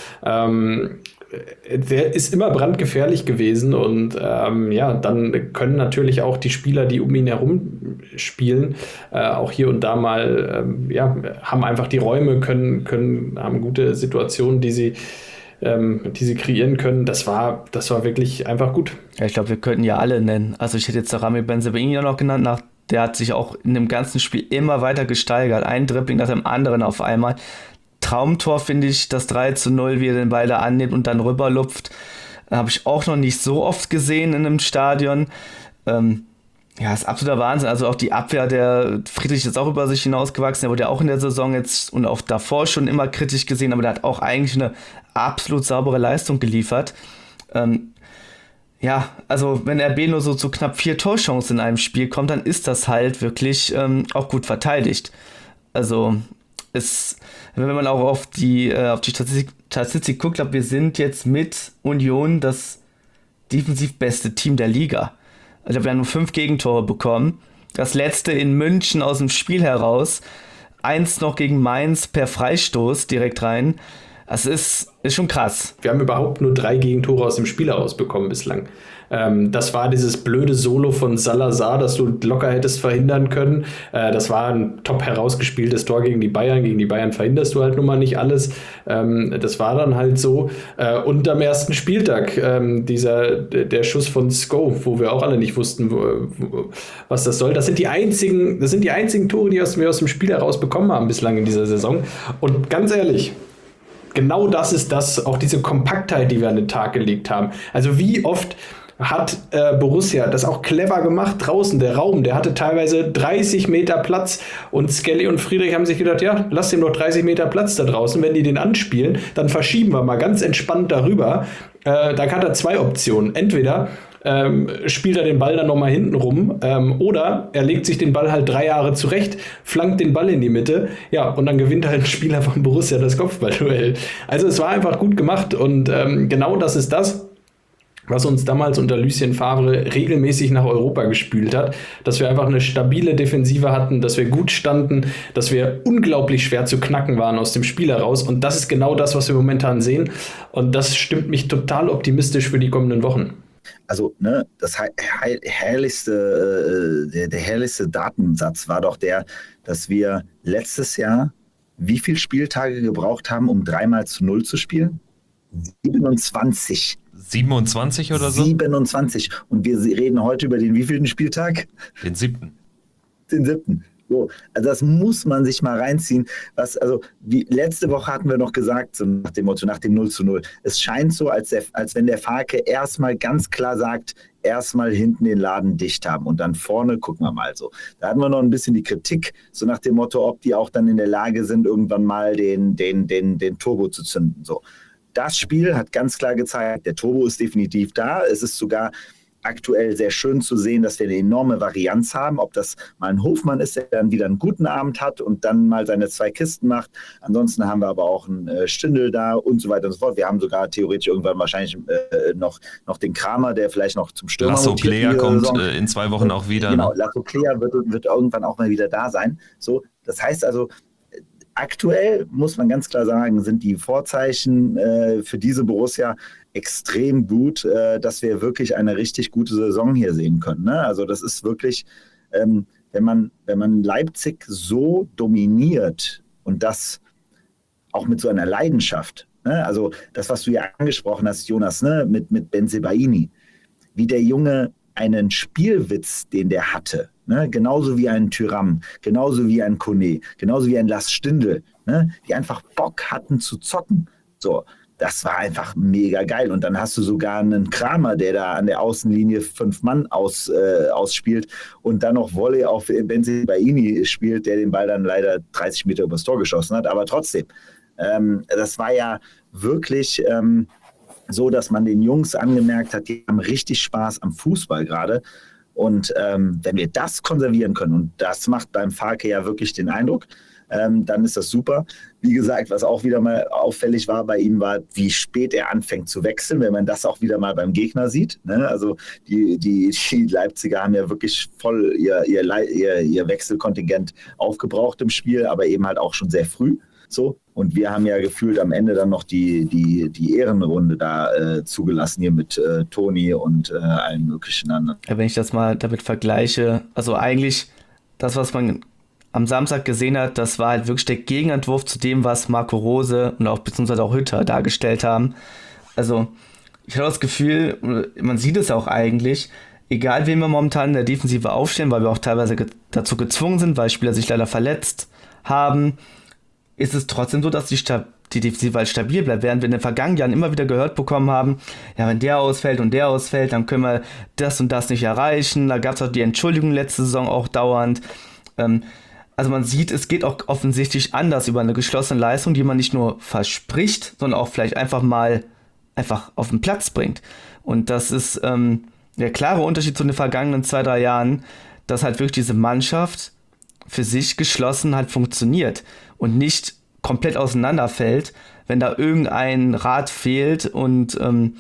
Der ist immer brandgefährlich gewesen und dann können natürlich auch die Spieler, die um ihn herum spielen, auch hier und da mal, haben einfach die Räume, haben gute Situationen, die sie kreieren können. Das war wirklich einfach gut. Ja, ich glaube, wir könnten ja alle nennen. Also ich hätte jetzt Rami Bensebaini noch genannt, der hat sich auch in dem ganzen Spiel immer weiter gesteigert. Ein Dribbling nach dem anderen auf einmal. Traumtor finde ich, das 3:0, wie er den Ball da annimmt und dann rüberlupft. Habe ich auch noch nicht so oft gesehen in einem Stadion. Ist absoluter Wahnsinn. Also auch die Abwehr, der Friedrich ist auch über sich hinausgewachsen. Der wurde ja auch in der Saison jetzt und auch davor schon immer kritisch gesehen, aber der hat auch eigentlich eine absolut saubere Leistung geliefert. Also wenn RB nur so zu knapp 4 Torchancen in einem Spiel kommt, dann ist das halt wirklich auch gut verteidigt. Also wenn man auch auf die Statistik guckt, glaube wir sind jetzt mit Union das defensiv beste Team der Liga. Ich glaube, wir haben nur 5 Gegentore bekommen. Das letzte in München aus dem Spiel heraus. 1 noch gegen Mainz per Freistoß direkt rein. Das ist schon krass. Wir haben überhaupt nur 3 Gegentore aus dem Spiel herausbekommen bislang. Das war dieses blöde Solo von Salazar, das du locker hättest verhindern können. Das war ein top herausgespieltes Tor gegen die Bayern. Gegen die Bayern verhinderst du halt nun mal nicht alles. Das war dann halt so. Und am ersten Spieltag der Schuss von Sko, wo wir auch alle nicht wussten, was das soll. Das sind die einzigen Tore, die wir aus dem Spiel heraus bekommen haben bislang in dieser Saison. Und ganz ehrlich, genau das ist auch diese Kompaktheit, die wir an den Tag gelegt haben. Also wie oft hat Borussia das auch clever gemacht draußen, der Raum, der hatte teilweise 30 Meter Platz und Skelly und Friedrich haben sich gedacht, ja, lass ihm doch 30 Meter Platz da draußen, wenn die den anspielen, dann verschieben wir mal ganz entspannt darüber. Da hat er 2 Optionen. Entweder spielt er den Ball dann nochmal hinten rum, oder er legt sich den Ball halt 3 Jahre zurecht, flankt den Ball in die Mitte, ja, und dann gewinnt halt ein Spieler von Borussia das Kopfballduell. Also es war einfach gut gemacht und genau das ist das, was uns damals unter Lucien Favre regelmäßig nach Europa gespült hat, dass wir einfach eine stabile Defensive hatten, dass wir gut standen, dass wir unglaublich schwer zu knacken waren aus dem Spiel heraus, und das ist genau das, was wir momentan sehen, und das stimmt mich total optimistisch für die kommenden Wochen. Also, ne, der herrlichste Datensatz war doch der, dass wir letztes Jahr wie viele Spieltage gebraucht haben, um 3-0 zu spielen? 27. 27 oder so? 27. Und wir reden heute über den wievielten Spieltag? Den 7. Den 7. So, also das muss man sich mal reinziehen. Letzte Woche hatten wir noch gesagt, so nach dem Motto, nach dem 0:0. Es scheint so, als wenn der Farke erstmal ganz klar sagt, erstmal hinten den Laden dicht haben und dann vorne gucken wir mal so. Da hatten wir noch ein bisschen die Kritik, so nach dem Motto, ob die auch dann in der Lage sind, irgendwann mal den Turbo zu zünden. So. Das Spiel hat ganz klar gezeigt, der Turbo ist definitiv da. Es ist sogar aktuell sehr schön zu sehen, dass wir eine enorme Varianz haben. Ob das mal ein Hofmann ist, der dann wieder einen guten Abend hat und dann mal seine 2 Kisten macht. Ansonsten haben wir aber auch einen Stindl da und so weiter und so fort. Wir haben sogar theoretisch irgendwann wahrscheinlich noch den Kramer, der vielleicht noch zum Stürmer Lasso Player kommt in 2 Wochen auch wieder. Genau, Lasso Player wird irgendwann auch mal wieder da sein. So, das heißt also, aktuell muss man ganz klar sagen, sind die Vorzeichen für diese Borussia extrem gut, dass wir wirklich eine richtig gute Saison hier sehen können. Ne? Also das ist wirklich, wenn man Leipzig so dominiert und das auch mit so einer Leidenschaft, ne? Also das, was du ja angesprochen hast, Jonas, ne? mit Bensebaini, wie der Junge einen Spielwitz, den der hatte, ne? Genauso wie ein Thuram, genauso wie ein Kone, genauso wie ein Lars Stindl, ne? Die einfach Bock hatten zu zocken. So, das war einfach mega geil. Und dann hast du sogar einen Kramer, der da an der Außenlinie 5 Mann ausspielt und dann noch Volley auf Bensebaini spielt, der den Ball dann leider 30 Meter übers Tor geschossen hat. Aber trotzdem, das war ja wirklich so, dass man den Jungs angemerkt hat, die haben richtig Spaß am Fußball gerade. Und wenn wir das konservieren können, und das macht beim Farke ja wirklich den Eindruck, dann ist das super. Wie gesagt, was auch wieder mal auffällig war bei ihm, war, wie spät er anfängt zu wechseln, wenn man das auch wieder mal beim Gegner sieht. Ne? Also die Leipziger haben ja wirklich voll ihr Wechselkontingent aufgebraucht im Spiel, aber eben halt auch schon sehr früh. So. Und wir haben ja gefühlt am Ende dann noch die Ehrenrunde da zugelassen hier mit Toni und allen möglichen anderen. Ja, wenn ich das mal damit vergleiche, also eigentlich das, was man am Samstag gesehen hat, das war halt wirklich der Gegenentwurf zu dem, was Marco Rose und auch beziehungsweise auch Hütter dargestellt haben. Also ich habe das Gefühl, man sieht es auch eigentlich, egal wen wir momentan in der Defensive aufstellen, weil wir auch teilweise dazu gezwungen sind, weil Spieler sich leider verletzt haben, ist es trotzdem so, dass die Defensive halt stabil bleibt, während wir in den vergangenen Jahren immer wieder gehört bekommen haben, ja, wenn der ausfällt und der ausfällt, dann können wir das und das nicht erreichen. Da gab es auch die Entschuldigung letzte Saison auch dauernd. Also man sieht, es geht auch offensichtlich anders über eine geschlossene Leistung, die man nicht nur verspricht, sondern auch vielleicht einfach auf den Platz bringt. Und das ist der klare Unterschied zu den vergangenen 2-3 Jahren, dass halt wirklich diese Mannschaft für sich geschlossen halt funktioniert und nicht komplett auseinanderfällt, wenn da irgendein Rad fehlt und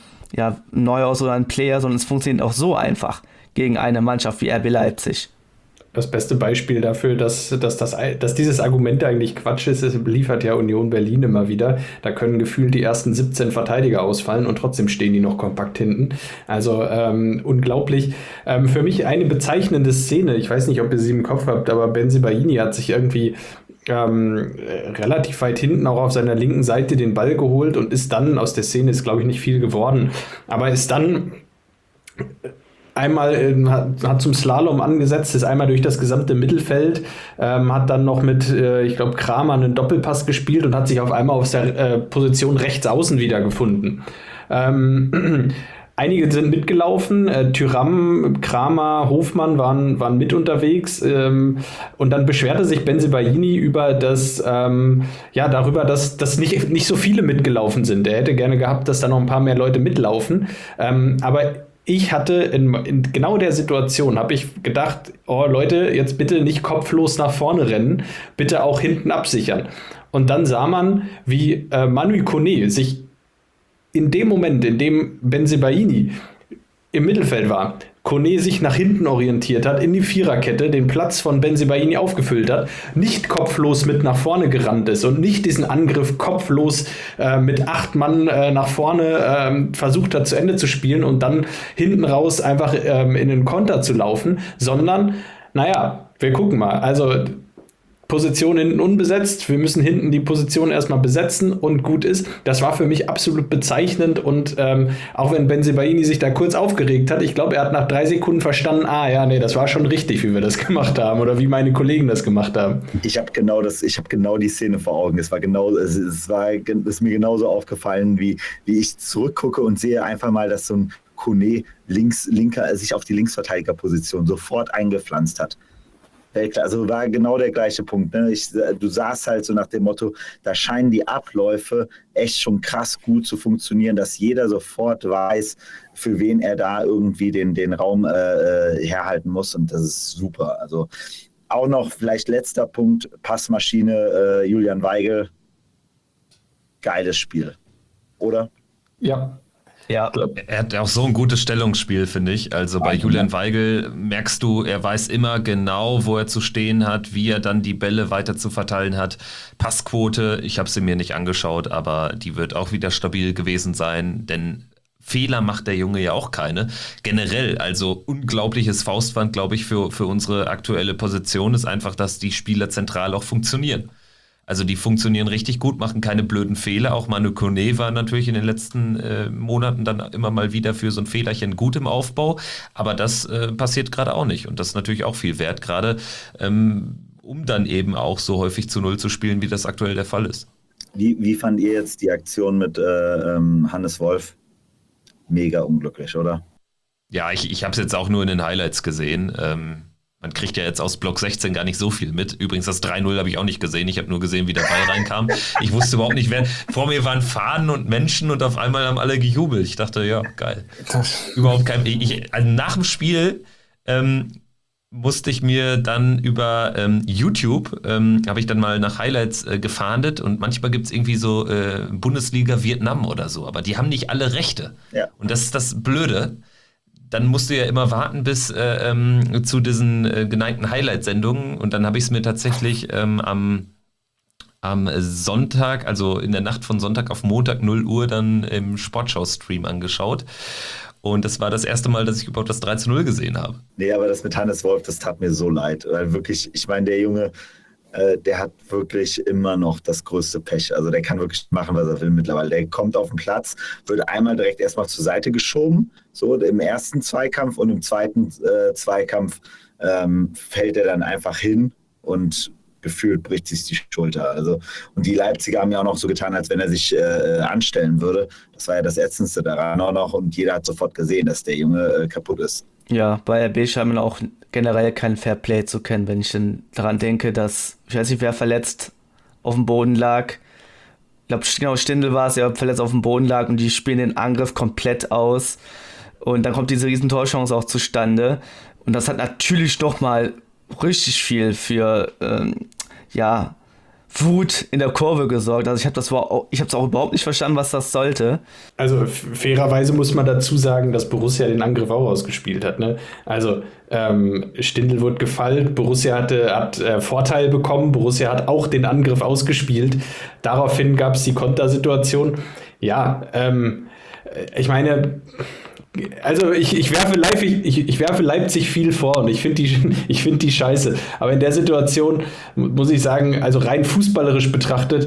Neuhaus oder ein Player, sondern es funktioniert auch so einfach gegen eine Mannschaft wie RB Leipzig. Das beste Beispiel dafür, dass dieses Argument eigentlich Quatsch ist, liefert ja Union Berlin immer wieder. Da können gefühlt die ersten 17 Verteidiger ausfallen und trotzdem stehen die noch kompakt hinten. Also unglaublich. Für mich eine bezeichnende Szene, ich weiß nicht, ob ihr sie im Kopf habt, aber Bensebaini hat sich irgendwie relativ weit hinten auch auf seiner linken Seite den Ball geholt und ist dann, aus der Szene ist glaube ich nicht viel geworden, aber ist dann einmal hat zum Slalom angesetzt, ist einmal durch das gesamte Mittelfeld, hat dann noch mit, ich glaube, Kramer einen Doppelpass gespielt und hat sich auf einmal auf der Position rechts außen wiedergefunden. Einige sind mitgelaufen, Thuram, Kramer, Hofmann waren mit unterwegs und dann beschwerte sich Bensebaini darüber, dass nicht so viele mitgelaufen sind. Er hätte gerne gehabt, dass da noch ein paar mehr Leute mitlaufen, aber ich hatte in genau der Situation, habe ich gedacht, oh Leute, jetzt bitte nicht kopflos nach vorne rennen, bitte auch hinten absichern. Und dann sah man, wie Manu Kone sich in dem Moment, in dem Bensebaini im Mittelfeld war, Kone sich nach hinten orientiert hat, in die Viererkette, den Platz von Bensebaini aufgefüllt hat, nicht kopflos mit nach vorne gerannt ist und nicht diesen Angriff kopflos mit 8 Mann nach vorne versucht hat zu Ende zu spielen und dann hinten raus einfach in den Konter zu laufen, sondern, naja, wir gucken mal. Also Position hinten unbesetzt, wir müssen hinten die Position erstmal besetzen und gut ist. Das war für mich absolut bezeichnend und auch wenn Bensebaini sich da kurz aufgeregt hat, ich glaube, er hat nach 3 Sekunden verstanden, das war schon richtig, wie wir das gemacht haben oder wie meine Kollegen das gemacht haben. Ich habe genau die Szene vor Augen. Es ist mir genauso aufgefallen, wie ich zurückgucke und sehe einfach mal, dass so ein Kone linker sich auf die Linksverteidigerposition sofort eingepflanzt hat. Also war genau der gleiche Punkt. Ne? Du sahst halt so nach dem Motto, da scheinen die Abläufe echt schon krass gut zu funktionieren, dass jeder sofort weiß, für wen er da irgendwie den Raum herhalten muss und das ist super. Also auch noch vielleicht letzter Punkt, Passmaschine Julian Weigl, geiles Spiel, oder? Ja. Ja. Er hat auch so ein gutes Stellungsspiel, finde ich. Also bei Julian Weigl merkst du, er weiß immer genau, wo er zu stehen hat, wie er dann die Bälle weiter zu verteilen hat. Passquote, ich habe sie mir nicht angeschaut, aber die wird auch wieder stabil gewesen sein, denn Fehler macht der Junge ja auch keine. Generell, also unglaubliches Faustband, glaube ich, für unsere aktuelle Position ist einfach, dass die Spieler zentral auch funktionieren. Also die funktionieren richtig gut, machen keine blöden Fehler. Auch Manu Kone war natürlich in den letzten Monaten dann immer mal wieder für so ein Fehlerchen gut im Aufbau. Aber das passiert gerade auch nicht. Und das ist natürlich auch viel wert, gerade um dann eben auch so häufig zu 0 zu spielen, wie das aktuell der Fall ist. Wie fand ihr jetzt die Aktion mit Hannes Wolf? Mega unglücklich, oder? Ja, ich habe es jetzt auch nur in den Highlights gesehen. Man kriegt ja jetzt aus Block 16 gar nicht so viel mit. Übrigens, das 3-0 habe ich auch nicht gesehen. Ich habe nur gesehen, wie der Ball reinkam. Ich wusste überhaupt nicht, wer. Vor mir waren Fahnen und Menschen und auf einmal haben alle gejubelt. Ich dachte, ja, geil. Überhaupt kein. Also nach dem Spiel musste ich mir dann über YouTube, habe ich dann mal nach Highlights gefahndet und manchmal gibt es irgendwie so Bundesliga Vietnam oder so, aber die haben nicht alle Rechte. Ja. Und das ist das Blöde. Dann musst du ja immer warten bis zu diesen geneigten Highlight-Sendungen und dann habe ich es mir tatsächlich am Sonntag, also in der Nacht von Sonntag auf Montag 0 Uhr dann im Sportschau-Stream angeschaut und das war das erste Mal, dass ich überhaupt das 3-0 gesehen habe. Nee, aber das mit Hannes Wolf, das tat mir so leid, weil wirklich, ich meine, der Junge, der hat wirklich immer noch das größte Pech. Also der kann wirklich machen, was er will mittlerweile. Der kommt auf den Platz, wird einmal direkt erstmal zur Seite geschoben, so im ersten Zweikampf und im zweiten Zweikampf fällt er dann einfach hin und gefühlt bricht sich die Schulter. Also, und die Leipziger haben ja auch noch so getan, als wenn er sich anstellen würde. Das war ja das Ätzendste daran auch noch und jeder hat sofort gesehen, dass der Junge kaputt ist. Ja, bei RB scheint man auch generell kein Fairplay zu kennen, wenn ich dann daran denke, dass, ich weiß nicht, wer verletzt auf dem Boden lag. Ich glaube, genau, Stindl war es, der verletzt auf dem Boden lag und die spielen den Angriff komplett aus. Und dann kommt diese riesen Torchance auch zustande. Und das hat natürlich doch mal richtig viel für, Wut in der Kurve gesorgt. Also ich habe es auch überhaupt nicht verstanden, was das sollte. Also fairerweise muss man dazu sagen, dass Borussia den Angriff auch ausgespielt hat. Ne? Also Stindl wurde gefallen, Borussia hat Vorteil bekommen, Borussia hat auch den Angriff ausgespielt. Daraufhin gab es die Kontersituation. Ja, ich meine... Also ich werfe Leipzig viel vor und ich finde die scheiße. Aber in der Situation muss ich sagen, also rein fußballerisch betrachtet,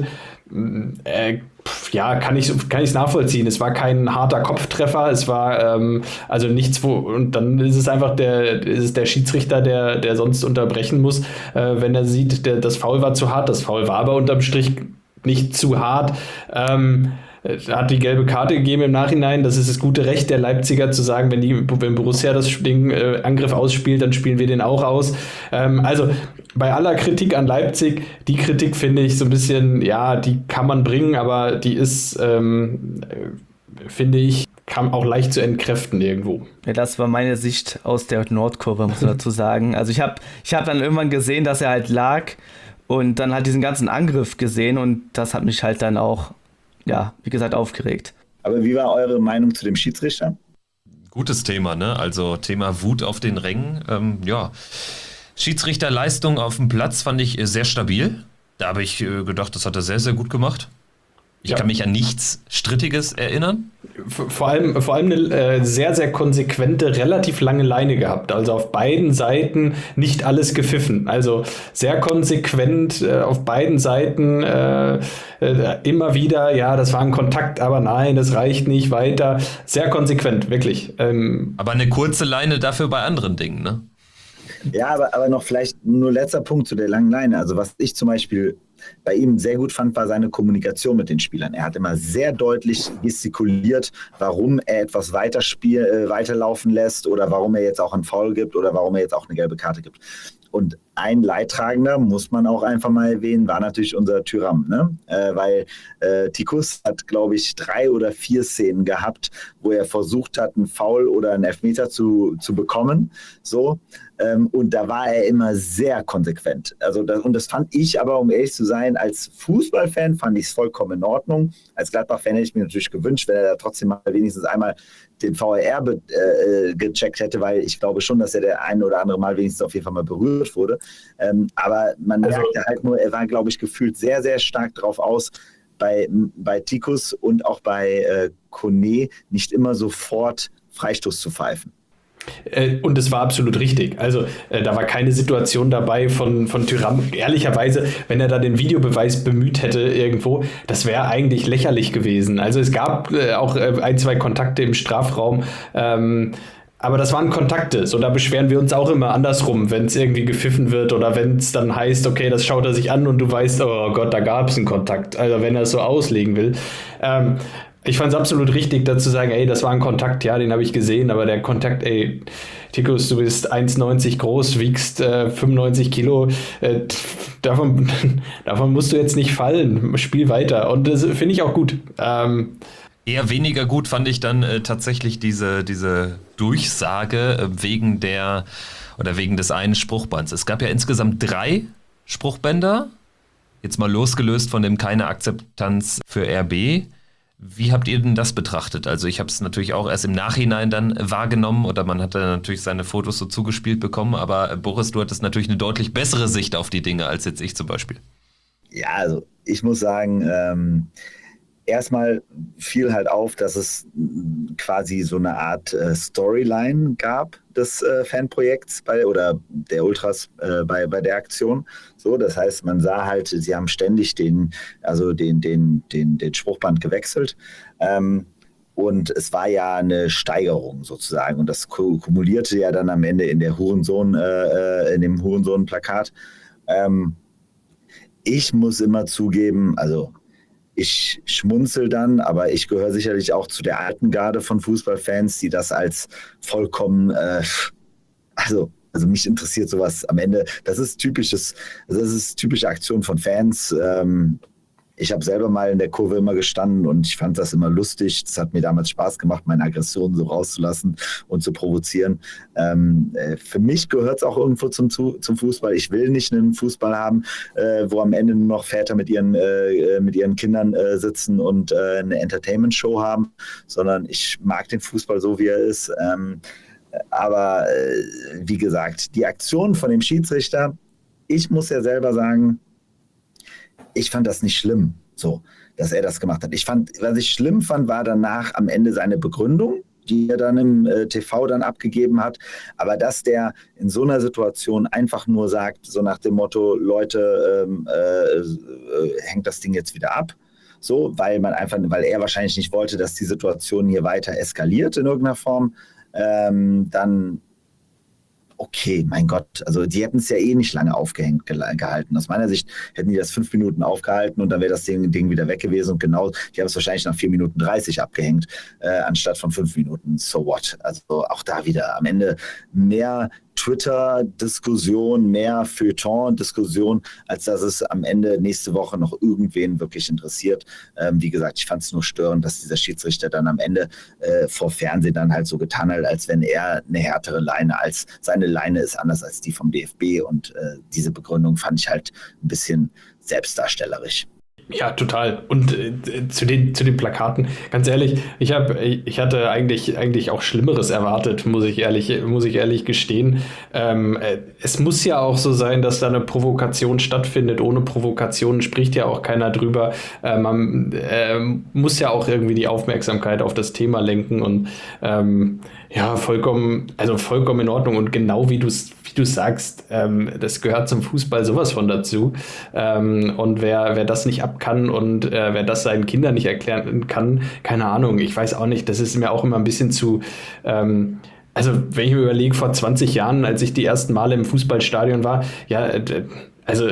kann ich es nachvollziehen. Es war kein harter Kopftreffer, es war also nichts, und dann ist es einfach der Schiedsrichter, der sonst unterbrechen muss, wenn er sieht, das Foul war zu hart. Das Foul war aber unterm Strich nicht zu hart. Hat die gelbe Karte gegeben im Nachhinein. Das ist das gute Recht der Leipziger zu sagen, wenn Borussia den Angriff ausspielt, dann spielen wir den auch aus. Also bei aller Kritik an Leipzig, die Kritik finde ich so ein bisschen, ja, die kann man bringen, aber die ist, finde ich, kam auch leicht zu entkräften irgendwo. Ja, das war meine Sicht aus der Nordkurve, muss man dazu sagen. Also ich hab dann irgendwann gesehen, dass er halt lag und dann halt diesen ganzen Angriff gesehen und das hat mich halt dann auch, ja, wie gesagt, aufgeregt. Aber wie war eure Meinung zu dem Schiedsrichter? Gutes Thema, ne? Also Thema Wut auf den Rängen. Ja, Schiedsrichterleistung auf dem Platz fand ich sehr stabil. Da habe ich gedacht, das hat er sehr, sehr gut gemacht. Ich kann mich an nichts Strittiges erinnern. Vor allem eine sehr, sehr konsequente, relativ lange Leine gehabt. Also auf beiden Seiten nicht alles gepfiffen. Also sehr konsequent auf beiden Seiten immer wieder, ja, das war ein Kontakt, aber nein, das reicht nicht weiter. Sehr konsequent, wirklich. Aber eine kurze Leine dafür bei anderen Dingen, ne? Ja, aber noch vielleicht nur letzter Punkt zu der langen Leine. Also was ich zum Beispiel bei ihm sehr gut fand, war seine Kommunikation mit den Spielern. Er hat immer sehr deutlich gestikuliert, warum er etwas weiterlaufen lässt oder warum er jetzt auch einen Foul gibt oder warum er jetzt auch eine gelbe Karte gibt. Und ein Leidtragender, muss man auch einfach mal erwähnen, war natürlich unser Thuram, ne? Weil Tikus hat, glaube ich, 3 oder 4 Szenen gehabt, wo er versucht hat, einen Foul oder einen Elfmeter zu bekommen. So. Und da war er immer sehr konsequent. Also und das fand ich aber, um ehrlich zu sein, als Fußballfan fand ich es vollkommen in Ordnung. Als Gladbach-Fan hätte ich mir natürlich gewünscht, wenn er da trotzdem mal wenigstens einmal den VAR gecheckt hätte, weil ich glaube schon, dass er der ein oder andere Mal wenigstens auf jeden Fall mal berührt wurde. Aber man merkte halt nur, er war, glaube ich, gefühlt sehr, sehr stark drauf aus, bei Tikus und auch bei Kone nicht immer sofort Freistoß zu pfeifen. Und es war absolut richtig. Also da war keine Situation dabei von Thuram. Ehrlicherweise, wenn er da den Videobeweis bemüht hätte irgendwo, das wäre eigentlich lächerlich gewesen. Also es gab auch 1, 2 Kontakte im Strafraum, aber das waren Kontakte. So, da beschweren wir uns auch immer andersrum, wenn es irgendwie gepfiffen wird oder wenn es dann heißt, okay, das schaut er sich an und du weißt, oh Gott, da gab es einen Kontakt. Also wenn er es so auslegen will. Ich fand es absolut richtig, dazu sagen, ey, das war ein Kontakt, ja, den habe ich gesehen, aber der Kontakt, ey, Tikus, du bist 1,90 groß, wiegst 95 Kilo, davon musst du jetzt nicht fallen, spiel weiter und das finde ich auch gut. Eher weniger gut fand ich dann tatsächlich diese Durchsage wegen des einen Spruchbands. Es gab ja insgesamt 3 Spruchbänder, jetzt mal losgelöst von dem keine Akzeptanz für RB. Wie habt ihr denn das betrachtet? Also ich habe es natürlich auch erst im Nachhinein dann wahrgenommen oder man hat dann natürlich seine Fotos so zugespielt bekommen, aber Boris, du hattest natürlich eine deutlich bessere Sicht auf die Dinge als jetzt ich zum Beispiel. Ja, also ich muss sagen, erstmal fiel halt auf, dass es quasi so eine Art Storyline gab des Fanprojekts oder der Ultras bei der Aktion. So, das heißt, man sah halt, sie haben ständig den Spruchband gewechselt. Und es war ja eine Steigerung sozusagen. Und das kumulierte ja dann am Ende in dem Hurensohn-Plakat. Ich muss immer zugeben, also ich schmunzel dann, aber ich gehöre sicherlich auch zu der alten Garde von Fußballfans, die das als vollkommen, also mich interessiert sowas am Ende. Das ist typische Aktion von Fans. Ich habe selber mal in der Kurve immer gestanden und ich fand das immer lustig. Es hat mir damals Spaß gemacht, meine Aggressionen so rauszulassen und zu provozieren. Für mich gehört es auch irgendwo zum Fußball. Ich will nicht einen Fußball haben, wo am Ende nur noch Väter mit ihren Kindern sitzen und eine Entertainment-Show haben, sondern ich mag den Fußball so, wie er ist. Aber wie gesagt, die Aktion von dem Schiedsrichter, ich muss ja selber sagen, ich fand das nicht schlimm, so, dass er das gemacht hat. Was ich schlimm fand, war danach am Ende seine Begründung, die er dann im TV dann abgegeben hat. Aber dass der in so einer Situation einfach nur sagt, so nach dem Motto, Leute, hängt das Ding jetzt wieder ab, so, weil er wahrscheinlich nicht wollte, dass die Situation hier weiter eskaliert in irgendeiner Form, dann okay, mein Gott, also die hätten es ja eh nicht lange aufgehängt gehalten. Aus meiner Sicht hätten die das 5 Minuten aufgehalten und dann wäre das Ding wieder weg gewesen und genau, die haben es wahrscheinlich nach 4 Minuten 30 abgehängt, anstatt von 5 Minuten. So what? Also auch da wieder am Ende mehr Twitter-Diskussion, mehr Feuilleton-Diskussion, als dass es am Ende nächste Woche noch irgendwen wirklich interessiert. Wie gesagt, ich fand es nur störend, dass dieser Schiedsrichter dann am Ende vor Fernsehen dann halt so getan hat, als wenn er eine härtere Leine als seine Leine ist, anders als die vom DFB. Und diese Begründung fand ich halt ein bisschen selbstdarstellerisch. Ja, total. Und zu den Plakaten, ganz ehrlich, ich hatte eigentlich auch Schlimmeres erwartet, muss ich ehrlich gestehen. Es muss ja auch so sein, dass da eine Provokation stattfindet. Ohne Provokation spricht ja auch keiner drüber. Man muss ja auch irgendwie die Aufmerksamkeit auf das Thema lenken und ja, vollkommen in Ordnung. Und genau wie du sagst, das gehört zum Fußball sowas von dazu. Und wer das nicht ab kann und wer das seinen Kindern nicht erklären kann, keine Ahnung, ich weiß auch nicht, das ist mir auch immer ein bisschen zu, also wenn ich mir überlege, vor 20 Jahren, als ich die ersten Male im Fußballstadion war, ja, also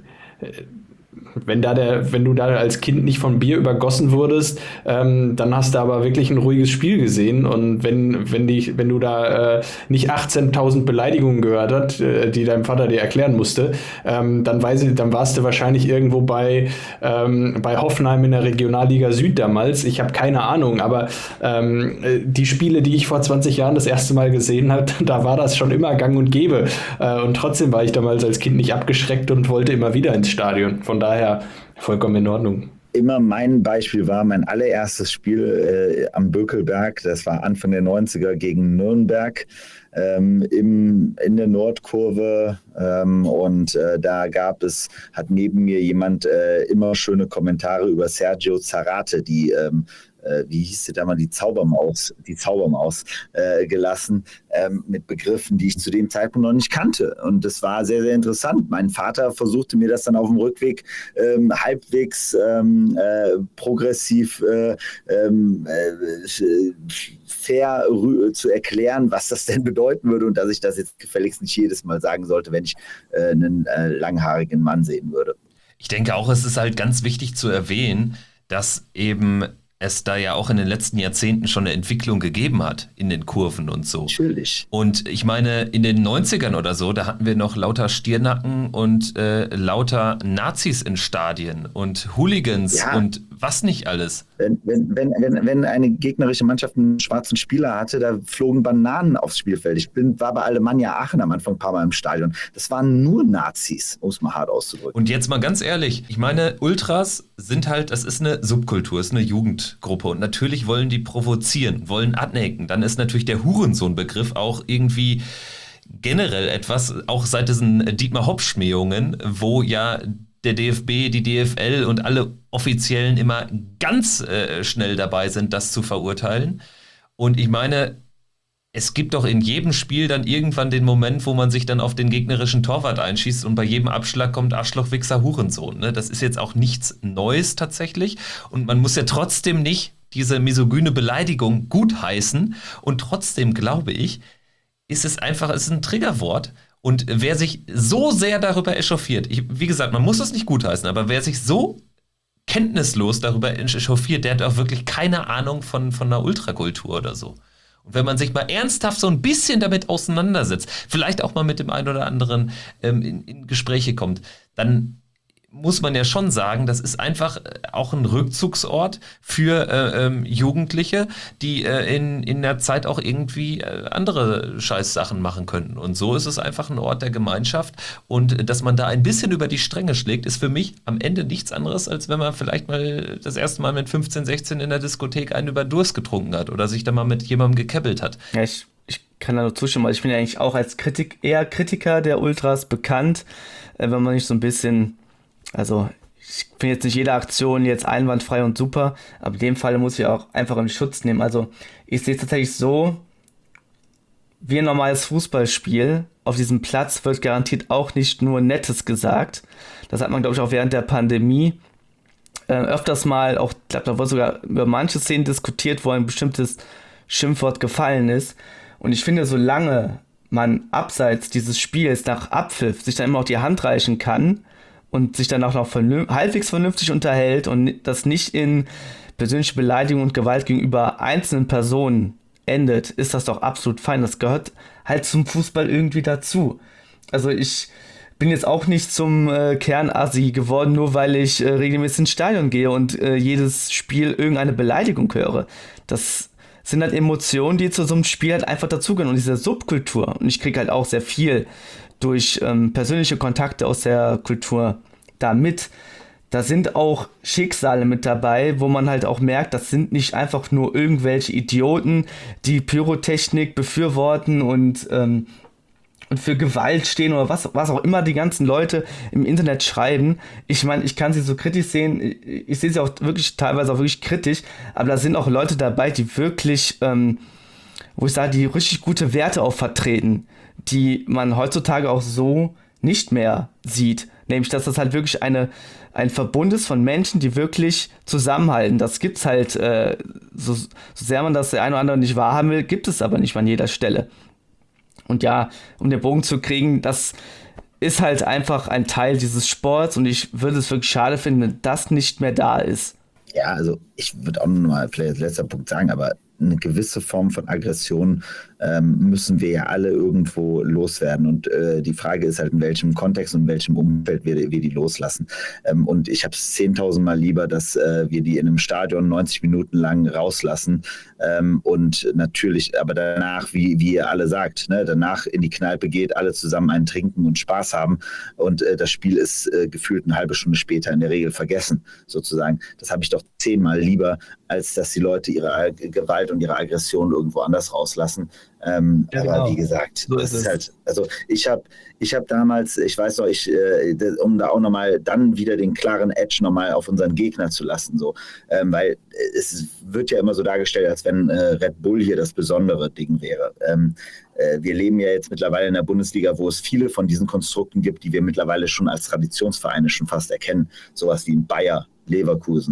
wenn du da als Kind nicht von Bier übergossen wurdest, dann hast du aber wirklich ein ruhiges Spiel gesehen. Und wenn du da nicht 18.000 Beleidigungen gehört hast, die dein Vater dir erklären musste, dann warst du wahrscheinlich irgendwo bei Hoffenheim in der Regionalliga Süd damals. Ich habe keine Ahnung, aber die Spiele, die ich vor 20 Jahren das erste Mal gesehen habe, da war das schon immer gang und gäbe. Und trotzdem war ich damals als Kind nicht abgeschreckt und wollte immer wieder ins Stadion. Von daher vollkommen in Ordnung. Immer mein Beispiel war mein allererstes Spiel am Bökelberg. Das war Anfang der 90er gegen Nürnberg in der Nordkurve. Und da hat neben mir jemand immer schöne Kommentare über Sergio Zarate, die wie hieß sie damals, die Zaubermaus gelassen, mit Begriffen, die ich zu dem Zeitpunkt noch nicht kannte. Und das war sehr, sehr interessant. Mein Vater versuchte mir das dann auf dem Rückweg halbwegs progressiv fair zu erklären, was das denn bedeuten würde und dass ich das jetzt gefälligst nicht jedes Mal sagen sollte, wenn ich einen langhaarigen Mann sehen würde. Ich denke auch, es ist halt ganz wichtig zu erwähnen, dass eben es da ja auch in den letzten Jahrzehnten schon eine Entwicklung gegeben hat in den Kurven und so. Natürlich. Und ich meine, in den 90ern oder so, da hatten wir noch lauter Stirnacken und lauter Nazis in Stadien und Hooligans und was nicht alles. Wenn eine gegnerische Mannschaft einen schwarzen Spieler hatte, da flogen Bananen aufs Spielfeld. Ich war bei Alemannia Aachen am Anfang ein paar Mal im Stadion. Das waren nur Nazis, um es mal hart auszudrücken. Und jetzt mal ganz ehrlich, ich meine, Ultras sind halt, das ist eine Subkultur, ist eine Jugendgruppe und natürlich wollen die provozieren, wollen anecken. Dann ist natürlich der Hurensohn-Begriff auch irgendwie generell etwas, auch seit diesen Dietmar-Hopp-Schmähungen, wo ja der DFB, die DFL und alle Offiziellen immer ganz schnell dabei sind, das zu verurteilen. Und ich meine, es gibt doch in jedem Spiel dann irgendwann den Moment, wo man sich dann auf den gegnerischen Torwart einschießt und bei jedem Abschlag kommt Arschloch, Wichser, Hurensohn. Ne? Das ist jetzt auch nichts Neues tatsächlich. Und man muss ja trotzdem nicht diese misogyne Beleidigung gutheißen. Und trotzdem, glaube ich, ist es ein Triggerwort. Und wer sich so sehr darüber echauffiert, wie gesagt, man muss es nicht gutheißen, aber wer sich so kenntnislos darüber echauffiert, der hat auch wirklich keine Ahnung von einer Ultrakultur oder so. Und wenn man sich mal ernsthaft so ein bisschen damit auseinandersetzt, vielleicht auch mal mit dem einen oder anderen in Gespräche kommt, dann muss man ja schon sagen, das ist einfach auch ein Rückzugsort für Jugendliche, die in der Zeit auch irgendwie andere Scheißsachen machen könnten. Und so ist es einfach ein Ort der Gemeinschaft. Und dass man da ein bisschen über die Stränge schlägt, ist für mich am Ende nichts anderes, als wenn man vielleicht mal das erste Mal mit 15, 16 in der Diskothek einen über Durst getrunken hat oder sich da mal mit jemandem gekebbelt hat. Ja, ich kann da nur zustimmen. Also ich bin ja eigentlich auch als Kritiker der Ultras bekannt, wenn man nicht so ein bisschen... Also ich finde jetzt nicht jede Aktion jetzt einwandfrei und super, aber in dem Fall muss ich auch einfach in Schutz nehmen. Also ich sehe es tatsächlich so, wie ein normales Fußballspiel, auf diesem Platz wird garantiert auch nicht nur Nettes gesagt. Das hat man, glaube ich, auch während der Pandemie öfters mal, auch, ich glaube, da wurde sogar über manche Szenen diskutiert, wo ein bestimmtes Schimpfwort gefallen ist. Und ich finde, solange man abseits dieses Spiels nach Abpfiff sich dann immer auch die Hand reichen kann, und sich dann auch noch halbwegs vernünftig unterhält und das nicht in persönliche Beleidigung und Gewalt gegenüber einzelnen Personen endet, ist das doch absolut fein. Das gehört halt zum Fußball irgendwie dazu. Also ich bin jetzt auch nicht zum Kernassi geworden, nur weil ich regelmäßig ins Stadion gehe und jedes Spiel irgendeine Beleidigung höre. Das sind halt Emotionen, die zu so einem Spiel halt einfach dazugehören und diese Subkultur. Und ich kriege halt auch sehr viel durch persönliche Kontakte aus der Kultur da mit. Da sind auch Schicksale mit dabei, wo man halt auch merkt, das sind nicht einfach nur irgendwelche Idioten, die Pyrotechnik befürworten und für Gewalt stehen oder was auch immer die ganzen Leute im Internet schreiben. Ich meine, ich kann sie so kritisch sehen, ich sehe sie auch wirklich teilweise auch wirklich kritisch, aber da sind auch Leute dabei, die wirklich, wo ich sage, die richtig gute Werte auch vertreten, die man heutzutage auch so nicht mehr sieht. Nämlich, dass das halt wirklich ein Verbund ist von Menschen, die wirklich zusammenhalten. Das gibt's halt, so sehr man das der eine oder andere nicht wahrhaben will, gibt es aber nicht an jeder Stelle. Und ja, um den Bogen zu kriegen, das ist halt einfach ein Teil dieses Sports und ich würde es wirklich schade finden, wenn das nicht mehr da ist. Ja, also ich würde auch noch mal vielleicht als letzter Punkt sagen, aber eine gewisse Form von Aggression müssen wir ja alle irgendwo loswerden. Und die Frage ist halt, in welchem Kontext und in welchem Umfeld wir die loslassen. Und ich habe es 10.000 Mal lieber, dass wir die in einem Stadion 90 Minuten lang rauslassen. Und natürlich, aber danach, wie ihr alle sagt, ne, danach in die Kneipe geht, alle zusammen einen trinken und Spaß haben. Und das Spiel ist gefühlt eine halbe Stunde später in der Regel vergessen, sozusagen. Das habe ich doch 10-mal lieber, als dass die Leute ihre Gewalt und ihre Aggression irgendwo anders rauslassen. Ja, aber genau. wie gesagt, So das ist ist es. halt, also ich hab damals, ich weiß noch, um da auch nochmal dann wieder den klaren Edge nochmal auf unseren Gegner zu lassen, so, weil es wird ja immer so dargestellt, als wenn Red Bull hier das besondere Ding wäre. Wir leben ja jetzt mittlerweile in der Bundesliga, wo es viele von diesen Konstrukten gibt, die wir mittlerweile schon als Traditionsvereine schon fast erkennen. Sowas wie ein Bayer Leverkusen.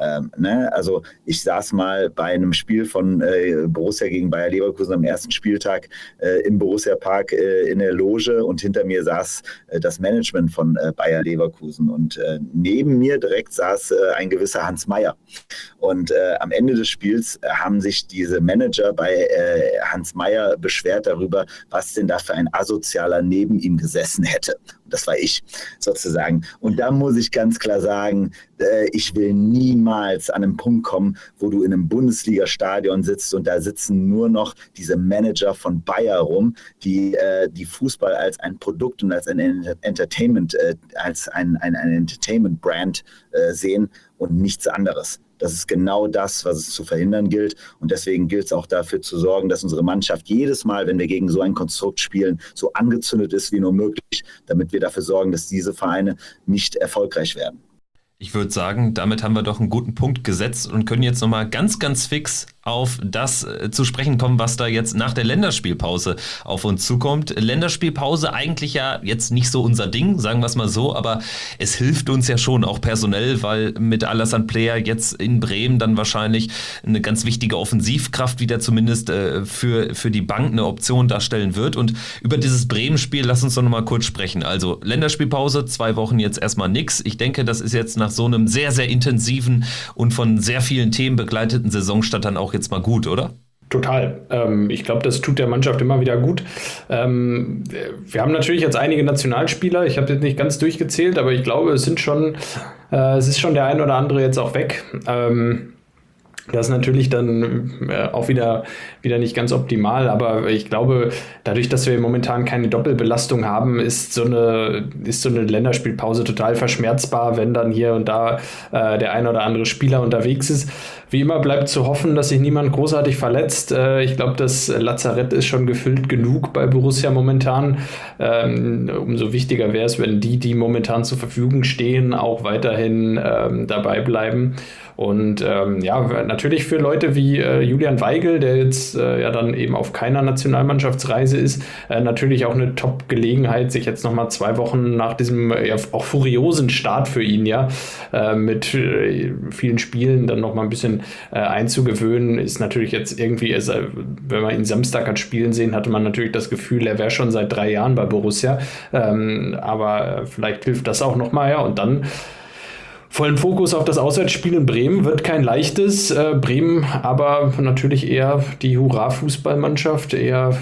Also ich saß mal bei einem Spiel von Borussia gegen Bayer Leverkusen am ersten Spieltag im Borussia Park in der Loge und hinter mir saß das Management von Bayer Leverkusen und neben mir direkt saß ein gewisser Hans Meyer. Und am Ende des Spiels haben sich diese Manager bei Hans Meyer beschwert darüber, was denn da für ein Asozialer neben ihm gesessen hätte. Und das war ich sozusagen. Und da muss ich ganz klar sagen, ich will niemals an einen Punkt kommen, wo du in einem Bundesliga-Stadion sitzt und da sitzen nur noch diese Manager von Bayer rum, die Fußball als ein Produkt und als ein Entertainment, als ein Entertainment-Brand sehen und nichts anderes. Das ist genau das, was es zu verhindern gilt. Und deswegen gilt es auch dafür zu sorgen, dass unsere Mannschaft jedes Mal, wenn wir gegen so ein Konstrukt spielen, so angezündet ist wie nur möglich, damit wir dafür sorgen, dass diese Vereine nicht erfolgreich werden. Ich würde sagen, damit haben wir doch einen guten Punkt gesetzt und können jetzt nochmal ganz, ganz fix auf das zu sprechen kommen, was da jetzt nach der Länderspielpause auf uns zukommt. Länderspielpause eigentlich ja jetzt nicht so unser Ding, sagen wir es mal so, aber es hilft uns ja schon auch personell, weil mit Alassane Player jetzt in Bremen dann wahrscheinlich eine ganz wichtige Offensivkraft wieder zumindest für die Bank eine Option darstellen wird. Und über dieses Bremen-Spiel lass uns doch nochmal kurz sprechen. Also Länderspielpause, 2 Wochen jetzt erstmal nix. Ich denke, das ist jetzt nach so einem sehr, sehr intensiven und von sehr vielen Themen begleiteten Saisonstart dann auch jetzt mal gut, oder? Total. Ich glaube, das tut der Mannschaft immer wieder gut. Wir haben natürlich jetzt einige Nationalspieler. Ich habe jetzt nicht ganz durchgezählt, aber ich glaube, es ist schon der ein oder andere jetzt auch weg. Das ist natürlich dann auch wieder nicht ganz optimal, aber ich glaube, dadurch, dass wir momentan keine Doppelbelastung haben, ist so eine Länderspielpause total verschmerzbar, wenn dann hier und da der ein oder andere Spieler unterwegs ist. Wie immer bleibt zu hoffen, dass sich niemand großartig verletzt. Ich glaube, das Lazarett ist schon gefüllt genug bei Borussia momentan. Umso wichtiger wäre es, wenn die momentan zur Verfügung stehen, auch weiterhin dabei bleiben. Und natürlich für Leute wie Julian Weigl, der jetzt ja dann eben auf keiner Nationalmannschaftsreise ist, natürlich auch eine Top-Gelegenheit, sich jetzt nochmal 2 Wochen nach diesem auch furiosen Start für ihn mit vielen Spielen dann nochmal ein bisschen einzugewöhnen, ist natürlich jetzt irgendwie, wenn man ihn Samstag hat spielen sehen, hatte man natürlich das Gefühl, er wäre schon seit 3 Jahren bei Borussia, aber vielleicht hilft das auch nochmal, ja, und dann Vollen Fokus auf das Auswärtsspiel in Bremen, wird kein leichtes. Bremen aber natürlich eher die Hurra-Fußballmannschaft, eher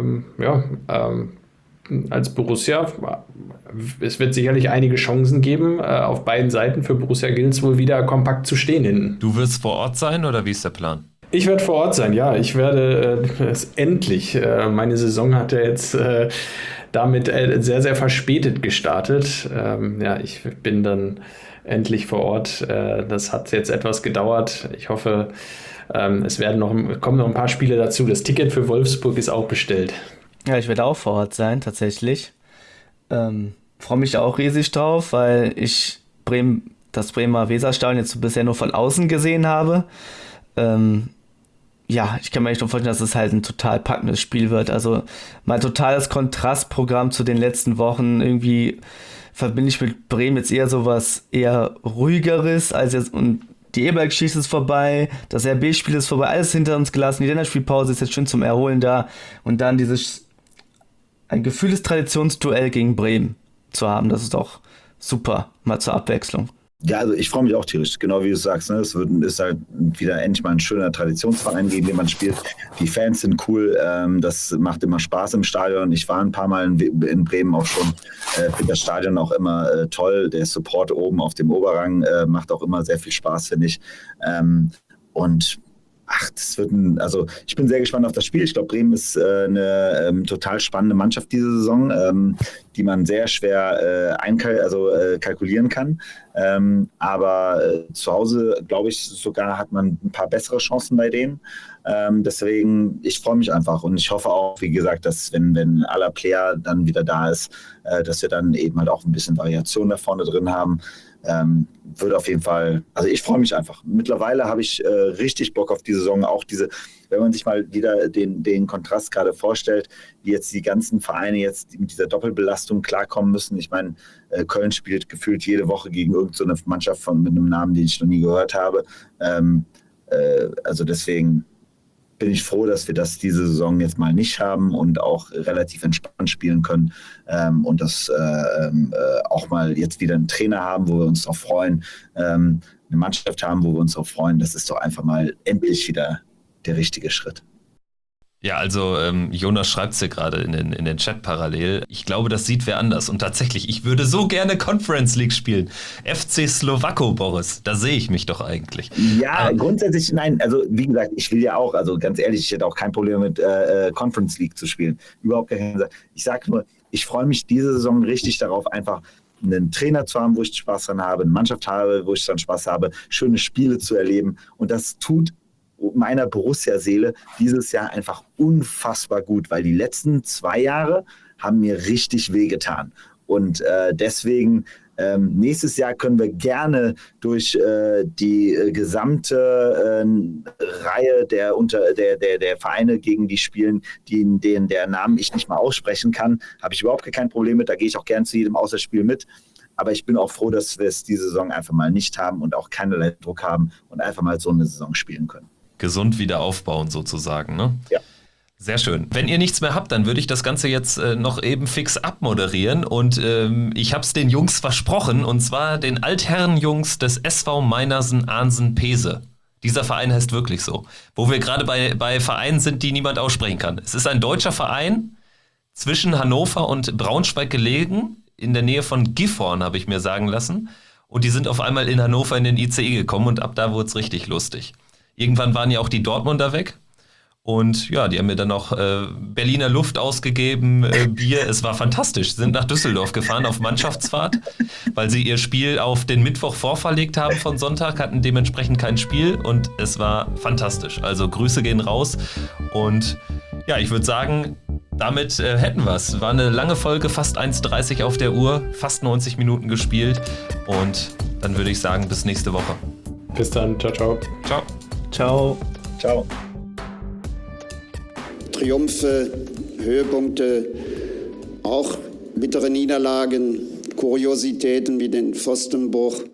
als Borussia. Es wird sicherlich einige Chancen geben, auf beiden Seiten für Borussia Gils wohl wieder kompakt zu stehen hinten. Du wirst vor Ort sein oder wie ist der Plan? Ich werde vor Ort sein, ja. Ich werde es endlich. Meine Saison hat ja jetzt damit sehr, sehr verspätet gestartet. Ich bin dann endlich vor Ort. Das hat jetzt etwas gedauert. Ich hoffe, es kommen noch ein paar Spiele dazu. Das Ticket für Wolfsburg ist auch bestellt. Ja, ich werde auch vor Ort sein, tatsächlich. Freue mich auch riesig drauf, weil ich das Bremer Weserstadion jetzt bisher nur von außen gesehen habe. Ich kann mir echt schon vorstellen, dass es halt ein total packendes Spiel wird. Also mein totales Kontrastprogramm zu den letzten Wochen. Irgendwie verbinde ich mit Bremen jetzt eher sowas eher ruhigeres als jetzt, und die Eberl-Geschichte ist vorbei, das RB-Spiel ist vorbei, alles hinter uns gelassen, die Länderspielpause ist jetzt schön zum Erholen da und dann ein gefühltes Traditionsduell gegen Bremen zu haben, das ist doch super, mal zur Abwechslung. Ja, also ich freue mich auch tierisch, genau wie du sagst. Ne? Es ist halt wieder endlich mal ein schöner Traditionsverein, gegen den man spielt. Die Fans sind cool, das macht immer Spaß im Stadion. Ich war ein paar Mal in Bremen auch schon. Finde das Stadion auch immer toll. Der Support oben auf dem Oberrang macht auch immer sehr viel Spaß, finde ich. Ich bin sehr gespannt auf das Spiel. Ich glaube, Bremen ist eine total spannende Mannschaft diese Saison, die man sehr schwer kalkulieren kann. Aber zu Hause, glaube ich, sogar hat man ein paar bessere Chancen bei denen. Deswegen, ich freue mich einfach und ich hoffe auch, wie gesagt, dass wenn aller Player dann wieder da ist, dass wir dann eben halt auch ein bisschen Variation da vorne drin haben. Würde auf jeden Fall, also ich freue mich einfach. Mittlerweile habe ich richtig Bock auf die Saison, auch wenn man sich mal wieder den Kontrast gerade vorstellt, wie jetzt die ganzen Vereine jetzt mit dieser Doppelbelastung klarkommen müssen. Ich meine, Köln spielt gefühlt jede Woche gegen irgendeine Mannschaft mit einem Namen, den ich noch nie gehört habe. Also deswegen bin ich froh, dass wir das diese Saison jetzt mal nicht haben und auch relativ entspannt spielen können und dass auch mal jetzt wieder einen Trainer haben, wo wir uns darauf freuen, eine Mannschaft haben, wo wir uns darauf freuen. Das ist doch einfach mal endlich wieder der richtige Schritt. Ja, also Jonas schreibt es hier gerade in den Chat parallel. Ich glaube, das sieht wer anders. Und tatsächlich, ich würde so gerne Conference League spielen. FC Slowako, Boris, da sehe ich mich doch eigentlich. Ja, grundsätzlich, nein, also wie gesagt, ich will ja auch, also ganz ehrlich, ich hätte auch kein Problem mit Conference League zu spielen. Überhaupt kein Problem. Ich sage nur, ich freue mich diese Saison richtig darauf, einfach einen Trainer zu haben, wo ich Spaß dran habe, eine Mannschaft habe, wo ich dann Spaß habe, schöne Spiele zu erleben. Und das tut meiner Borussia-Seele dieses Jahr einfach unfassbar gut, weil die letzten 2 Jahre haben mir richtig wehgetan. Und deswegen nächstes Jahr können wir gerne durch die gesamte Reihe der Vereine, gegen die spielen, denen der Namen ich nicht mal aussprechen kann, habe ich überhaupt kein Problem mit. Da gehe ich auch gern zu jedem Auswärtsspiel mit. Aber ich bin auch froh, dass wir es diese Saison einfach mal nicht haben und auch keinerlei Druck haben und einfach mal so eine Saison spielen können. Gesund wieder aufbauen sozusagen, ne? Ja. Sehr schön. Wenn ihr nichts mehr habt, dann würde ich das Ganze jetzt noch eben fix abmoderieren und ich habe es den Jungs versprochen und zwar den Altherrenjungs des SV Meinersen Ahnsen Pese. Dieser Verein heißt wirklich so. Wo wir gerade bei Vereinen sind, die niemand aussprechen kann. Es ist ein deutscher Verein zwischen Hannover und Braunschweig gelegen, in der Nähe von Gifhorn, habe ich mir sagen lassen. Und die sind auf einmal in Hannover in den ICE gekommen und ab da wurde es richtig lustig. Irgendwann waren ja auch die Dortmunder weg. Und ja, die haben mir dann noch Berliner Luft ausgegeben, Bier. Es war fantastisch. Sie sind nach Düsseldorf gefahren auf Mannschaftsfahrt, weil sie ihr Spiel auf den Mittwoch vorverlegt haben von Sonntag, hatten dementsprechend kein Spiel und es war fantastisch. Also Grüße gehen raus. Und ja, ich würde sagen, damit hätten wir es. War eine lange Folge, fast 1:30 auf der Uhr, fast 90 Minuten gespielt. Und dann würde ich sagen, bis nächste Woche. Bis dann. Ciao, ciao. Ciao. Ciao. Ciao. Triumphe, Höhepunkte, auch bittere Niederlagen, Kuriositäten wie den Pfostenbruch.